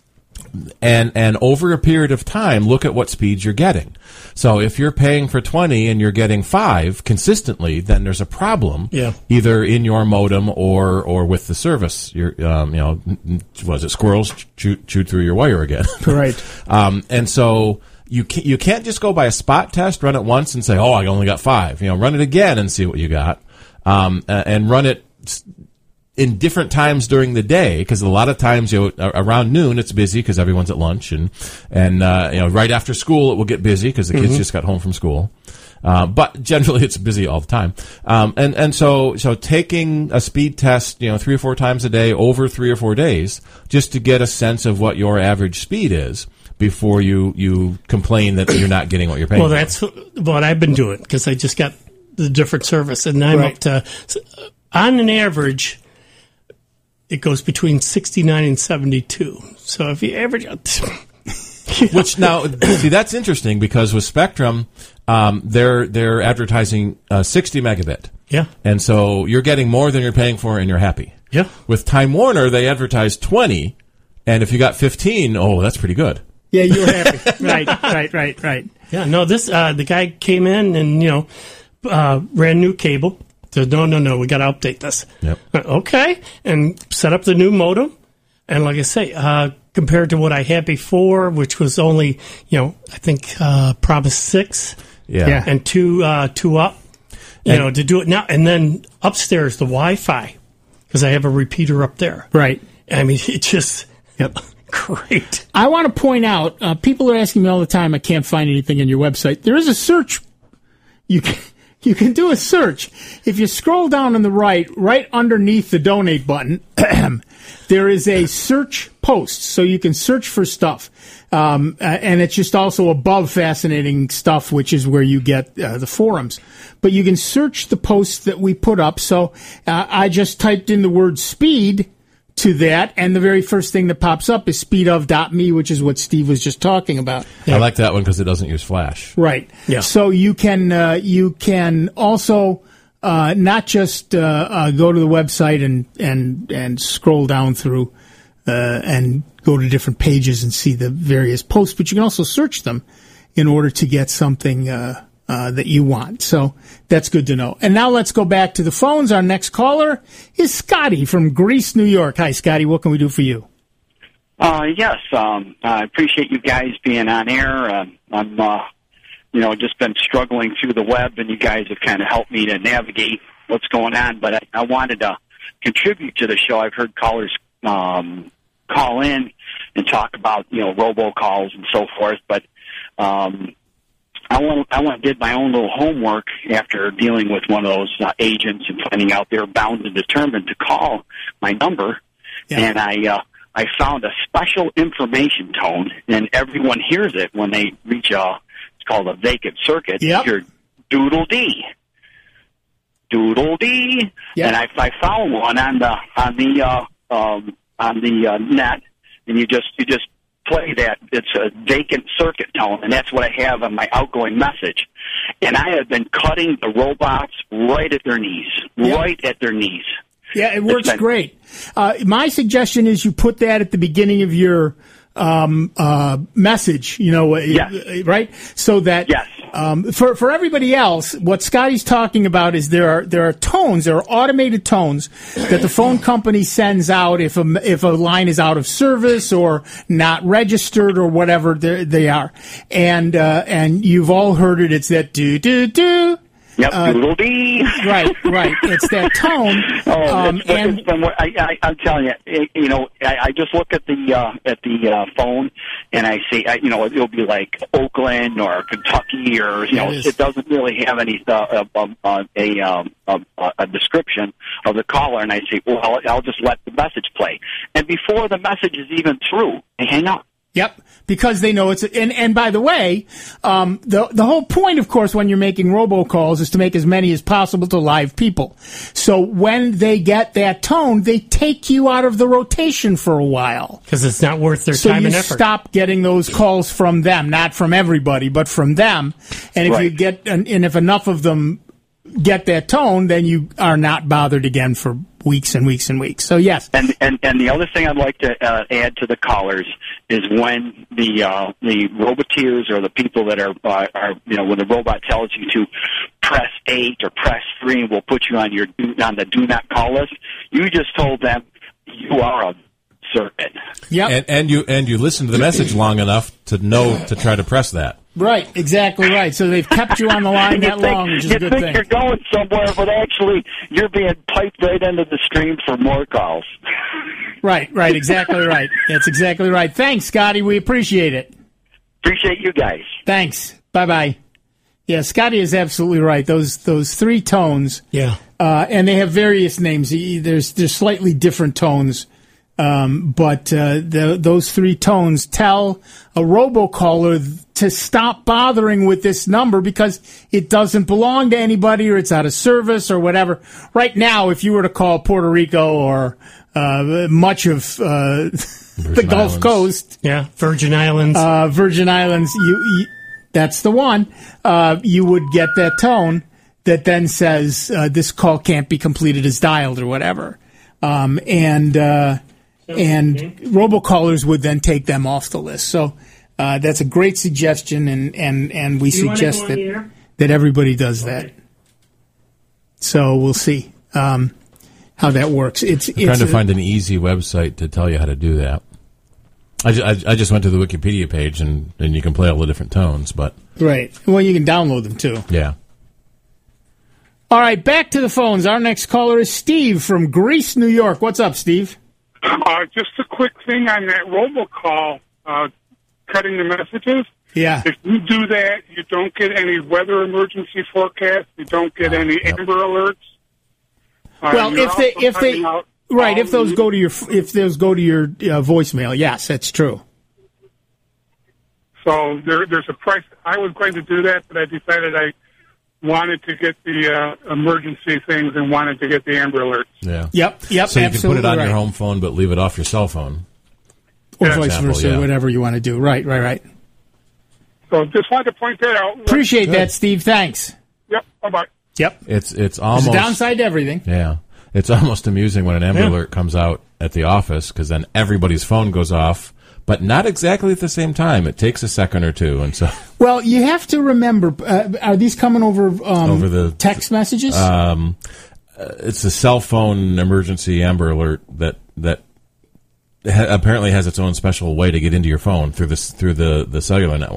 and and over a period of time, look at what speeds you're getting. So if you're paying for twenty and you're getting five consistently, then there's a problem. Yeah. Either in your modem or or with the service. You're, um, you know, was it squirrels chewed, chewed through your wire again? Right. um, and so you can't, you can't just go by a spot test, run it once and say, oh, I only got five. You know, run it again and see what you got, um, and run it in different times during the day, because a lot of times, you know, around noon it's busy because everyone's at lunch, and and uh, you know, right after school it will get busy because the kids Mhm. just got home from school. Uh, but generally it's busy all the time, um, and and so so taking a speed test, you know, three or four times a day over three or four days, just to get a sense of what your average speed is before you you complain that you're not getting what you're paying. Well, for. that's what I've been doing because I just got the different service, and I'm Right. up to, on an average, it goes between sixty-nine and seventy-two. So if you average out, Which now, see, that's interesting because with Spectrum, um, they're they're advertising uh, sixty megabit, yeah, and so you're getting more than you're paying for, and you're happy. yeah, With Time Warner, they advertise twenty, and if you got fifteen, oh, that's pretty good. Yeah, you're happy. Right, right, right, right. yeah. No, this uh, the guy came in and you know uh, ran new cable. Said, no, no, no, we got to update this. Yep. Uh, Okay, and set up the new modem. And like I say, uh, compared to what I had before, which was only, you know, I think uh, Promise six Yeah. Yeah. and two uh, two up, you And- know, to do it now. And then upstairs, the Wi-Fi, because I have a repeater up there. Right. I mean, it just, Yep. great. I want to point out, uh, people are asking me all the time, I can't find anything in your website. There is a search. You can, you can do a search. If you scroll down on the right, right underneath the donate button, there is a search post. So you can search for stuff. Um, uh, and it's just also above fascinating stuff, which is where you get uh, the forums. But you can search the posts that we put up. So uh, I just typed in the word speed to that, and the very first thing that pops up is speedof dot me, which is what Steve was just talking about. I like that one because it doesn't use Flash. Right. Yeah. So you can uh, you can also uh, not just uh, uh, go to the website and and and scroll down through uh, and go to different pages and see the various posts, but you can also search them in order to get something uh, uh, that you want. So that's good to know. And now let's go back to the phones. Our next caller is Scotty from Greece, New York. Hi, Scotty. What can we do for you? Uh, yes, um, I appreciate you guys being on air. Uh, I'm uh, you know, just been struggling through the web, and you guys have kind of helped me to navigate what's going on. But I, I wanted to contribute to the show. I've heard callers um, call in and talk about, you know, robocalls and so forth. But um, I went, I went and did my own little homework after dealing with one of those uh, agents and finding out they're bound and determined to call my number. Yeah. And I uh, I found a special information tone, and everyone hears it when they reach a, it's called a vacant circuit. Yep. You hear doodle-dee. Doodle-dee. Yep. And I, I found one on the, on the, uh, um, on the uh, net, and you just, you just play that. It's a vacant circuit tone, and that's what I have on my outgoing message. And I have been cutting the robots right at their knees, yep. right at their knees. Yeah, it works great. Uh, my suggestion is you put that at the beginning of your um, uh, message, you know, yes. right? So that yes. um, for for everybody else, what Scotty's talking about is there are there are tones, there are automated tones that the phone company sends out if a if a line is out of service or not registered or whatever they are, and uh, and you've all heard it. It's that do do do. Yep, uh, doodle-dee. Right, right. It's that tone. Oh, um, it's, and it's been, I, I, I'm telling you, it, you know, I, I just look at the uh, at the uh, phone and I see, I, you know, it'll be like Oakland or Kentucky or you know, it, it doesn't really have any uh, uh, uh, a um, uh, a description of the caller, and I say, well, I'll, I'll just let the message play, and before the message is even through, I hang up. Yep, because they know it's and and by the way, um, the the whole point, of course, when you're making robocalls is to make as many as possible to live people. So when they get that tone, they take you out of the rotation for a while because it's not worth their so time and effort. So you stop getting those calls from them, not from everybody, but from them. And if right. you get and, and if enough of them get that tone, then you are not bothered again for weeks and weeks and weeks. So yes, and and, and the other thing I'd like to uh, add to the callers is when the uh, the roboteers or the people that are uh, are you know when the robot tells you to press eight or press three and we'll put you on your on the do not call list, you just told them you are a circuit. Yeah, and, and you and you listen to the message long enough to know to try to press that. Right, exactly right. So they've kept you on the line that think, long, which is you a good think thing. You're going somewhere, but actually you're being piped right into the stream for more calls. Right, right, exactly right. That's exactly right. Thanks, Scotty. We appreciate it. Appreciate you guys. Thanks. Bye-bye. Yeah, Scotty is absolutely right. Those those three tones. Yeah. Uh, and they have various names. There's there's slightly different tones. Um, but uh, the, those three tones tell a robocaller to stop bothering with this number because it doesn't belong to anybody or it's out of service or whatever. Right now, if you were to call Puerto Rico or uh, much of uh, the Gulf Islands. Coast, yeah, Virgin Islands, uh, Virgin Islands, you, you that's the one. Uh, you would get that tone that then says uh, this call can't be completed as dialed or whatever, um, and. Uh, And robocallers would then take them off the list. So uh, that's a great suggestion, and, and, and we suggest that that everybody does okay. that. So we'll see um, how that works. It's, I'm it's trying to a, find an easy website to tell you how to do that. I just, I, I just went to the Wikipedia page, and, and you can play all the different tones. But right. Well, you can download them, too. Yeah. All right, back to the phones. Our next caller is Steve from Greece, New York. What's up, Steve? Uh, just a quick thing on that robocall, uh, cutting the messages. Yeah. If you do that, you don't get any weather emergency forecast. You don't get any yep. Amber Alerts. Uh, well, if they if they right if those go to your if those go to your uh, voicemail, yes, that's true. So there, there's a price. I was going to do that, but I decided I wanted to get the uh, emergency things and wanted to get the Amber Alerts. Yeah. Yep. Yep. So you can put it on right. your home phone, but leave it off your cell phone, or yeah. vice example, versa, yeah. whatever you want to do. Right. Right. Right. So just wanted to point that out. Appreciate Good. that, Steve. Thanks. Yep. Bye bye. Yep. It's it's almost There's a downside to everything. Yeah, it's almost amusing when an Amber Yeah. Alert comes out at the office because then everybody's phone goes off, but not exactly at the same time. It takes a second or two, and so Well, you have to remember. Uh, are these coming over um, over the text messages? Um, uh, it's a cell phone emergency Amber Alert that that ha- apparently has its own special way to get into your phone through this through the, the cellular network.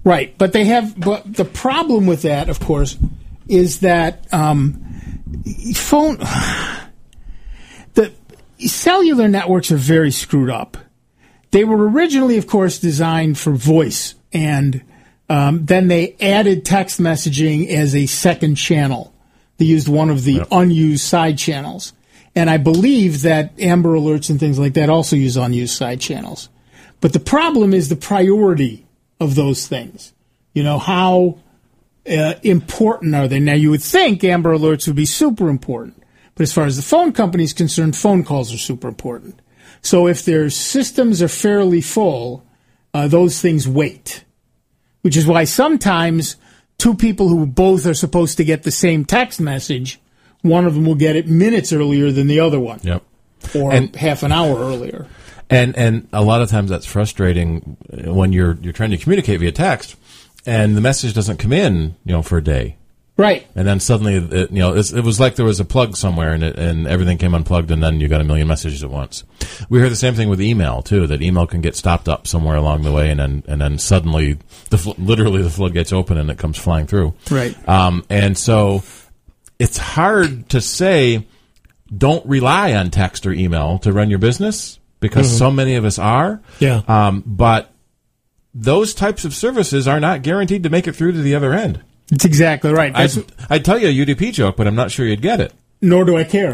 Right, but they have. But the problem with that, of course, is that um, phone, the cellular networks are very screwed up. They were originally, of course, designed for voice, and um, then they added text messaging as a second channel. They used one of the yep. unused side channels. And I believe that Amber Alerts and things like that also use unused side channels. But the problem is the priority of those things. You know, how uh, important are they? Now, you would think Amber Alerts would be super important. But as far as the phone company is concerned, phone calls are super important. So if their systems are fairly full, uh, those things wait. Which is why sometimes two people who both are supposed to get the same text message, one of them will get it minutes earlier than the other one. Yep. Or and, half an hour earlier. And and a lot of times that's frustrating when you're you're trying to communicate via text and the message doesn't come in, you know, for a day. Right. And then suddenly, it, you know, it's, it was like there was a plug somewhere and it, and everything came unplugged and then you got a million messages at once. We heard the same thing with email, too, that email can get stopped up somewhere along the way and then and then suddenly, the literally the floodgates open and it comes flying through. Right. Um, and so it's hard to say don't rely on text or email to run your business because mm-hmm. so many of us are. Yeah. Um, but those types of services are not guaranteed to make it through to the other end. That's exactly right. That's I'd, I'd tell you a U D P joke, but I'm not sure you'd get it. Nor do I care.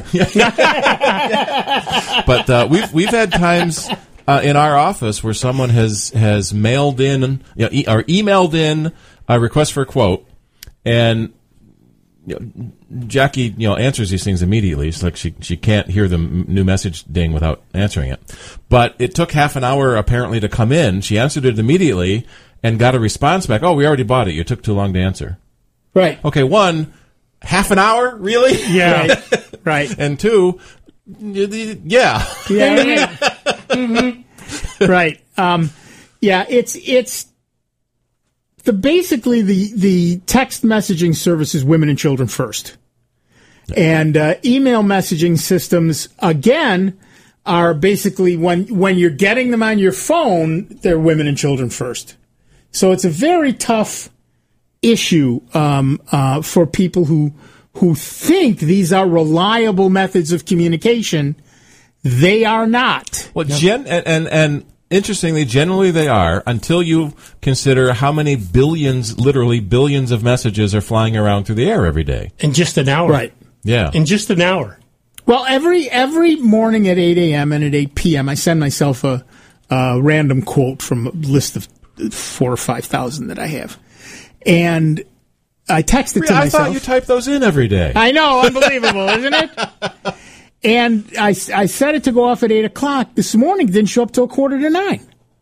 But uh, we've we've had times uh, in our office where someone has has mailed in, you know, e- or emailed in a request for a quote, and you know, Jackie, you know, answers these things immediately. It's like she she can't hear the m- new message ding without answering it. But it took half an hour apparently to come in. She answered it immediately and got a response back. Oh, we already bought it. You took too long to answer. Right. Okay, one, half an hour? Really? Yeah. Right. Right. And two, yeah. Yeah. Mm-hmm. Right. Um, yeah, it's it's the basically the, the text messaging service is women and children first. And uh, email messaging systems, again, are basically when when you're getting them on your phone, they're women and children first. So it's a very tough issue um, uh, for people who who think these are reliable methods of communication. They are not. Well, gen- and, and and interestingly, generally they are until you consider how many billions, literally billions of messages are flying around through the air every day. In just an hour. Right. Yeah. In just an hour. Well, every every morning at eight a.m. and at eight p.m., I send myself a, a random quote from a list of four or five thousand that I have. And I text it to I myself. I thought you typed those in every day. I know, unbelievable, isn't it? And I, I set it to go off at eight o'clock. This morning, didn't show up till a quarter to nine.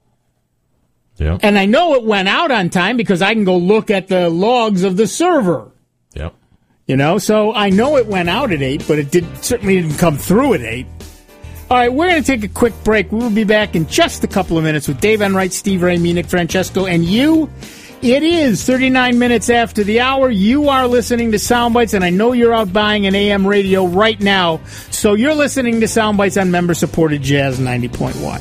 Yeah. And I know it went out on time because I can go look at the logs of the server. Yep. You know, so I know it went out at eight, but it did certainly didn't come through at eight. All right, we're going to take a quick break. We will be back in just a couple of minutes with Dave Enright, Steve Ray, me, Nick Francesco, and you. It is thirty-nine minutes after the hour. You are listening to Soundbites, and I know you're out buying an A M radio right now. So you're listening to Soundbites on member-supported Jazz ninety point one.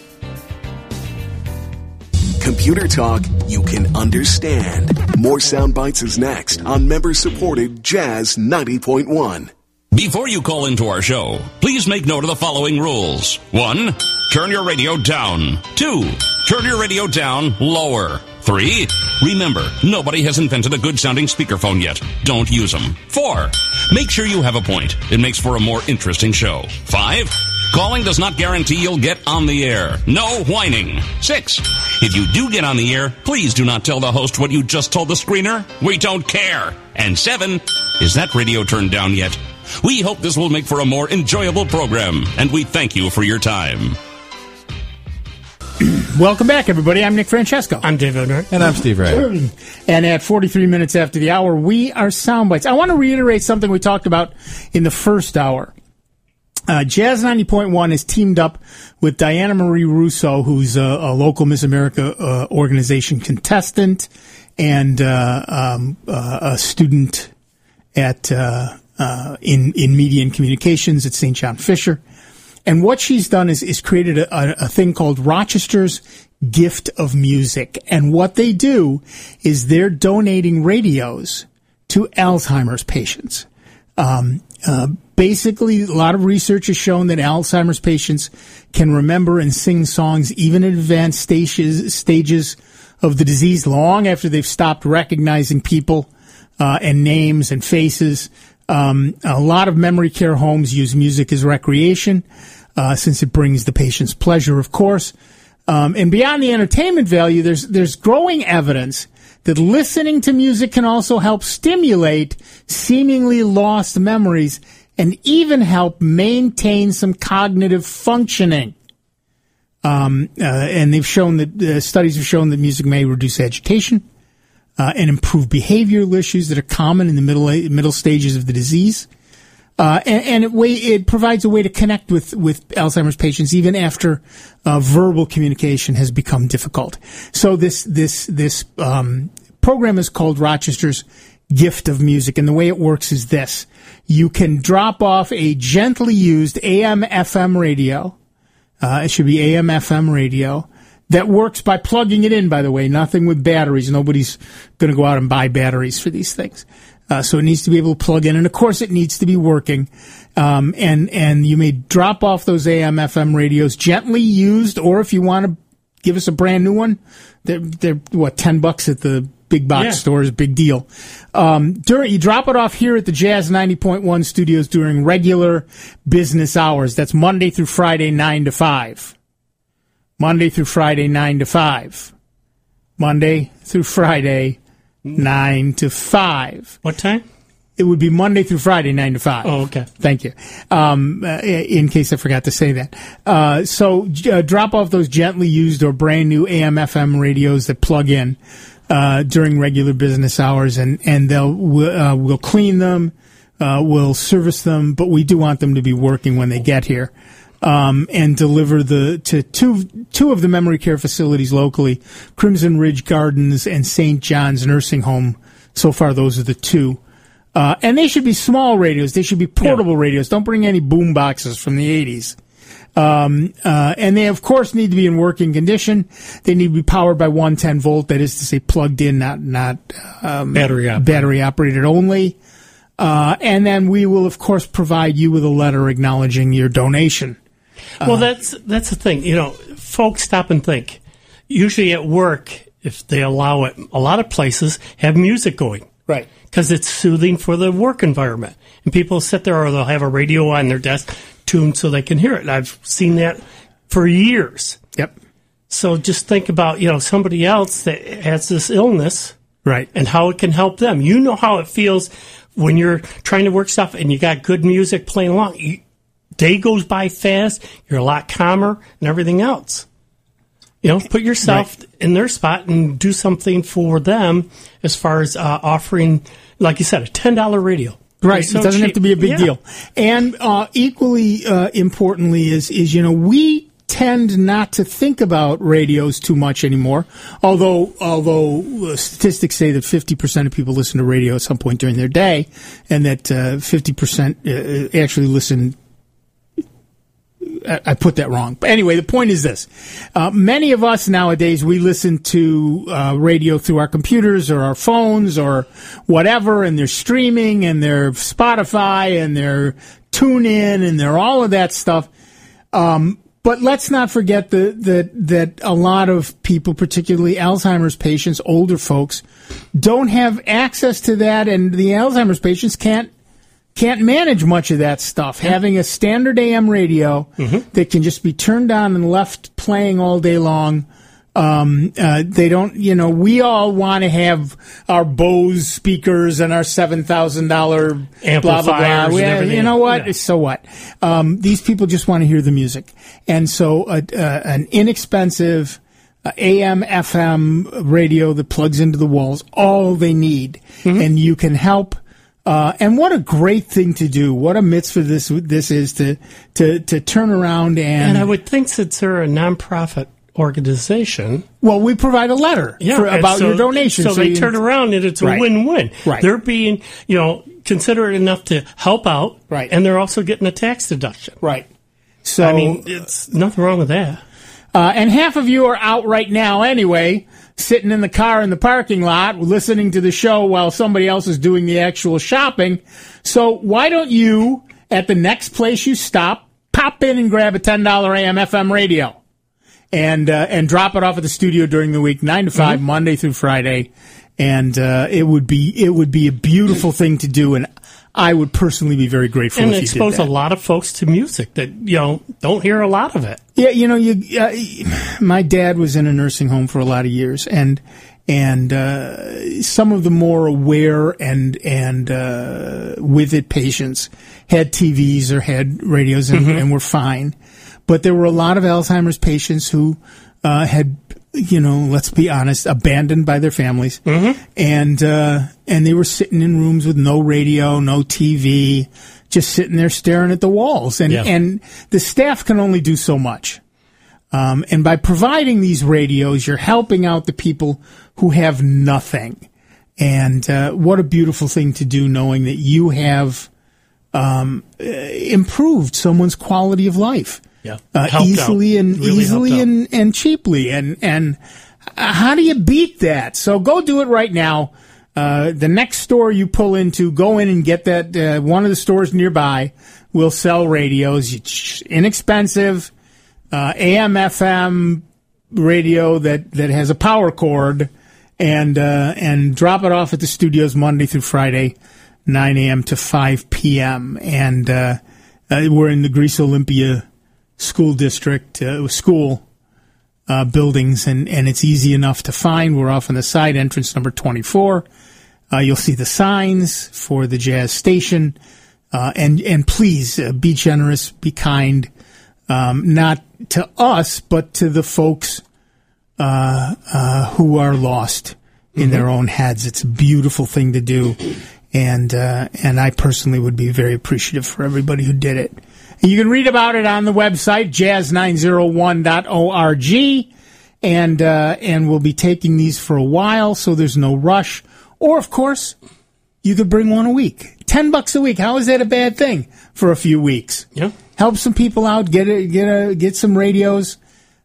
Computer talk you can understand. More Soundbites is next on member-supported Jazz ninety point one. Before you call into our show, please make note of the following rules. One, turn your radio down. Two, turn your radio down lower. Three, remember, nobody has invented a good-sounding speakerphone yet. Don't use them. Four, make sure you have a point. It makes for a more interesting show. Five, calling does not guarantee you'll get on the air. No whining. Six, if you do get on the air, please do not tell the host what you just told the screener. We don't care. And seven, is that radio turned down yet? We hope this will make for a more enjoyable program, and we thank you for your time. Welcome back, everybody. I'm Nick Francesco. I'm Dave Enright. And I'm Steve Ray. And at forty-three minutes after the hour, we are Soundbites. I want to reiterate something we talked about in the first hour. Uh, Jazz ninety point one is teamed up with Diana Marie Russo, who's a, a local Miss America uh, organization contestant and uh, um, uh, a student at uh, uh, in in media and communications at Saint John Fisher. And what she's done is, is created a, a, a thing called Rochester's Gift of Music. And what they do is they're donating radios to Alzheimer's patients. Um, uh, basically, a lot of research has shown that Alzheimer's patients can remember and sing songs even at advanced stages, stages of the disease long after they've stopped recognizing people uh, and names and faces. Um, a lot of memory care homes use music as recreation uh, since it brings the patients pleasure, of course. Um, and beyond the entertainment value, there's there's growing evidence that listening to music can also help stimulate seemingly lost memories and even help maintain some cognitive functioning. Um, uh, and they've shown that uh, studies have shown that music may reduce agitation uh, and improve behavioral issues that are common in the middle middle stages of the disease. Uh, and, and it, way, it provides a way to connect with, with Alzheimer's patients even after uh, verbal communication has become difficult. So this this this um, program is called Rochester's Gift of Music, and the way it works is this: you can drop off a gently used A M F M radio. Uh, it should be A M F M radio that works by plugging it in. By the way, nothing with batteries. Nobody's going to go out and buy batteries for these things. Uh, so it needs to be able to plug in, and of course it needs to be working. Um, and, and you may drop off those A M F M radios gently used, or if you want to give us a brand new one, they're, they're what, ten bucks at the big box Yeah. stores, big deal. Um, during, you drop it off here at the Jazz ninety point one studios during regular business hours. That's Monday through Friday, nine to five. Monday through Friday, nine to five. Monday through Friday, nine to five. What time? It would be Monday through Friday, nine to five. Oh, okay. Thank you. Um, uh, in case I forgot to say that. Uh, so uh, drop off those gently used or brand new A M F M radios that plug in uh, during regular business hours, and, and they'll, uh, we'll clean them, uh, we'll service them, but we do want them to be working when they get here. Um, and deliver the to two two of the memory care facilities locally, Crimson Ridge Gardens and Saint John's Nursing Home. So far, those are the two. Uh, and they should be small radios. They should be portable yeah. radios. Don't bring any boom boxes from the eighties. Um, uh, and they, of course, need to be in working condition. They need to be powered by one ten volt. That is to say, plugged in, not not um, battery operated. battery operated only. Uh, and then we will, of course, provide you with a letter acknowledging your donation. Well, Uh, that's that's the thing. You know, folks stop and think. Usually at work, if they allow it, a lot of places have music going. Right. Because it's soothing for the work environment. And people sit there or they'll have a radio on their desk tuned so they can hear it. And I've seen that for years. Yep. So just think about, you know, somebody else that has this illness. Right. And how it can help them. You know how it feels when you're trying to work stuff and you got good music playing along. You, day goes by fast. You're a lot calmer and everything else. You know, put yourself right. in their spot and do something for them as far as uh, offering, like you said, a ten dollar radio. Right. So it doesn't cheap. have to be a big yeah. deal. And uh, equally uh, importantly is, is, you know, we tend not to think about radios too much anymore, although although uh, statistics say that fifty percent of people listen to radio at some point during their day, and that uh, fifty percent uh, actually listen. I put that wrong. But anyway, the point is this. Uh, many of us nowadays, we listen to uh, radio through our computers or our phones or whatever, and they're streaming, and they're Spotify, and they're TuneIn, and they're all of that stuff. Um, but let's not forget that, that, that a lot of people, particularly Alzheimer's patients, older folks, don't have access to that, and the Alzheimer's patients can't Can't manage much of that stuff. Having a standard A M radio mm-hmm. that can just be turned on and left playing all day long. Um, uh, they don't, you know, we all want to have our Bose speakers and our seven thousand dollars blah, blah, blah. We, and you know what? Yeah. So what? Um, these people just want to hear the music. And so uh, uh, an inexpensive uh, A M, F M radio that plugs into the walls, all they need. Mm-hmm. And you can help. Uh, and what a great thing to do! What a mitzvah this this is to to to turn around and. And I would think since they're a nonprofit organization, well, we provide a letter yeah, for, about so, your donation. So, so they you, turn around and it's a right. win-win. Right. They're being, you know, considerate enough to help out, right. and they're also getting a tax deduction. Right. So I mean, it's nothing wrong with that. Uh, and half of you are out right now anyway, sitting in the car in the parking lot, listening to the show while somebody else is doing the actual shopping. So why don't you, at the next place you stop, pop in and grab a ten dollars A M F M radio and uh, and drop it off at the studio during the week, nine to five, mm-hmm. Monday through Friday. And uh, it would be it would be a beautiful thing to do, and I would personally be very grateful and if you did that. And expose a lot of folks to music that, you know, don't hear a lot of it. Yeah, you know, you. Uh, my dad was in a nursing home for a lot of years, and and uh, some of the more aware and and uh, with it patients had T Vs or had radios and, mm-hmm. and were fine, but there were a lot of Alzheimer's patients who uh, had, you know, let's be honest, abandoned by their families, mm-hmm. and uh, and they were sitting in rooms with no radio, no T V, just sitting there staring at the walls, and yeah. and the staff can only do so much. Um, and by providing these radios, you're helping out the people who have nothing. And uh, what a beautiful thing to do, knowing that you have um, improved someone's quality of life. Yeah, uh, easily out. and really easily and, and cheaply, and and how do you beat that? So go do it right now. Uh, the next store you pull into, go in and get that. Uh, one of the stores nearby will sell radios. It's inexpensive, uh, A M F M radio that, that has a power cord, and uh, and drop it off at the studios Monday through Friday, nine a.m. to five p.m. And uh, uh, we're in the Greece Olympia School District, uh, school uh, buildings, and, and it's easy enough to find. We're off on the side entrance number twenty-four. Uh, you'll see the signs for the jazz station, uh, and and please uh, be generous, be kind, um, not to us, but to the folks uh, uh, who are lost in mm-hmm. their own heads. It's a beautiful thing to do, and uh, and I personally would be very appreciative for everybody who did it. You can read about it on the website, jazz nine oh one dot org, and uh, and we'll be taking these for a while, so there's no rush. Or, of course, you could bring one a week. Ten bucks a week. How is that a bad thing for a few weeks? Yeah. Help some people out, get a, get a, get some radios.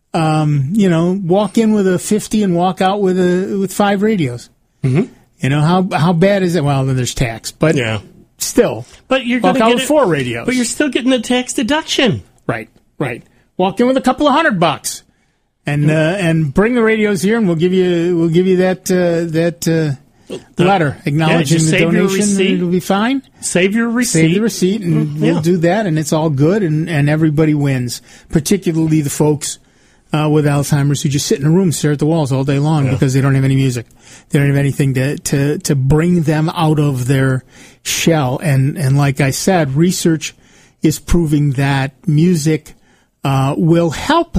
Um, you know, walk in with a fifty and walk out with a with five radios. Mm-hmm. You know, how how bad is it? Well, then there's tax, but yeah. Still, but you're going to walk out get with it, four radios. But you're still getting the tax deduction. Right, right. Walk in with a couple of hundred bucks, and mm-hmm. uh, and bring the radios here, and we'll give you we'll give you that uh, that uh, the, letter acknowledging yeah, the donation. It'll be fine. Save your receipt. Save the receipt, and mm-hmm. we'll yeah. do that, and it's all good, and, and everybody wins. Particularly the folks uh, with Alzheimer's who just sit in a room, stare at the walls all day long yeah. because they don't have any music. They don't have anything to, to, to bring them out of their shell. And, and like I said, research is proving that music uh, will help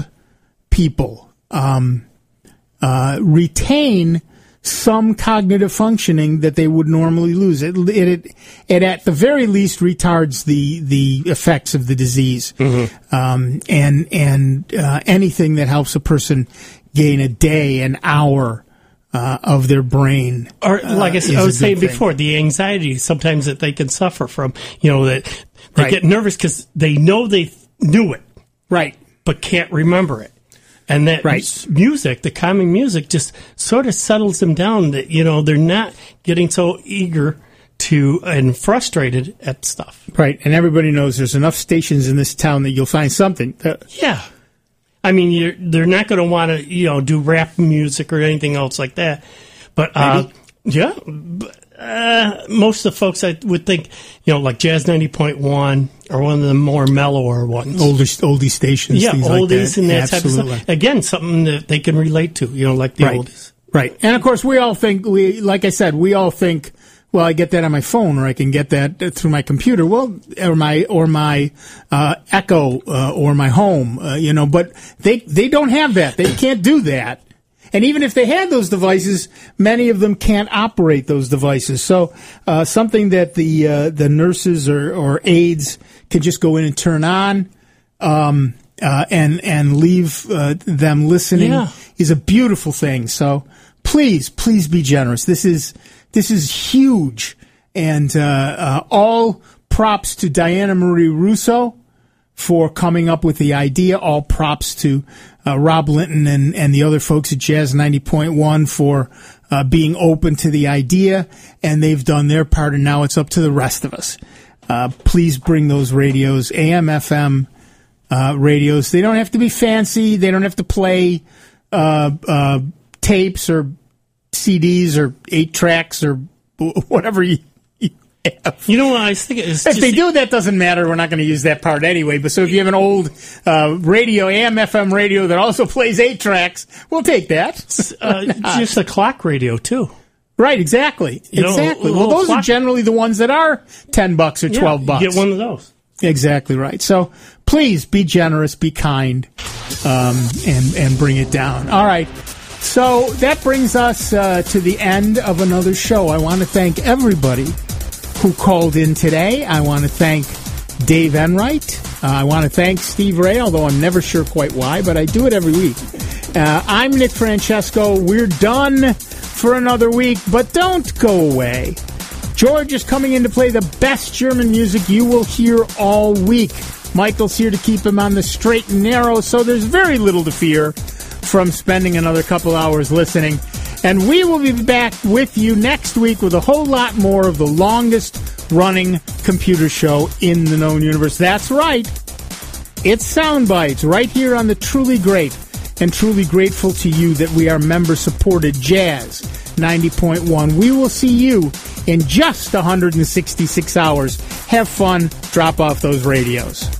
people um, uh, retain some cognitive functioning that they would normally lose. It, it, it, it at the very least retards the, the effects of the disease. Mm-hmm. Um, and and uh, anything that helps a person gain a day, an hour uh, of their brain. Or like uh, I, I was saying before, the anxiety sometimes that they can suffer from, you know, that they right. get nervous because they know they knew it. Right. But can't remember it. And that right. music, the calming music, just sort of settles them down that, you know, they're not getting so eager to and frustrated at stuff. Right. And everybody knows there's enough stations in this town that you'll find something. That- yeah. I mean, you're, they're not going to want to, you know, do rap music or anything else like that. But, uh, yeah, but, uh, most of the folks I would think, you know, like Jazz ninety point one or one of the more mellower ones. Older, oldie stations, yeah, things oldies like that. and that Absolutely. type of stuff. Again, something that they can relate to, you know, like the right. oldies. Right. And, of course, we all think, we like I said, we all think, well, I get that on my phone, or I can get that through my computer, well, or my or my uh, Echo uh, or my home, uh, you know. But they they don't have that. They can't do that. And even if they had those devices, many of them can't operate those devices. So uh, something that the uh, the nurses or, or aides can just go in and turn on, um, uh, and and leave uh, them listening yeah. is a beautiful thing. So please, please be generous. This is. This is huge, and uh, uh, all props to Diana Marie Russo for coming up with the idea. All props to uh, Rob Linton and, and the other folks at Jazz ninety point one for uh, being open to the idea, and they've done their part, and now it's up to the rest of us. Uh, please bring those radios, A M, F M uh, radios. They don't have to be fancy. They don't have to play uh, uh, tapes or C Ds or eight tracks or whatever you, you have. You know what I was thinking? Is if just, they do, that doesn't matter. We're not going to use that part anyway. But so if you have an old uh, radio, A M, F M radio that also plays eight tracks, we'll take that. uh, just a clock radio, too. Right, exactly. You know, exactly. a Well, those clock- are generally the ones that are ten bucks or Yeah, twelve you bucks. get one of those. Exactly right. So please be generous, be kind, um, and and bring it down. All right. So that brings us uh, to the end of another show. I want to thank everybody who called in today. I want to thank Dave Enright. Uh, I want to thank Steve Ray, although I'm never sure quite why, but I do it every week. Uh, I'm Nick Francesco. We're done for another week, but don't go away. George is coming in to play the best German music you will hear all week. Michael's here to keep him on the straight and narrow, so there's very little to fear from spending another couple hours listening. And we will be back with you next week with a whole lot more of the longest running computer show in the known universe. That's right. It's Sound Bites right here on the Truly Great and truly grateful to you that we are member-supported Jazz ninety point one. We will see you in just one hundred sixty-six hours. Have fun. Drop off those radios.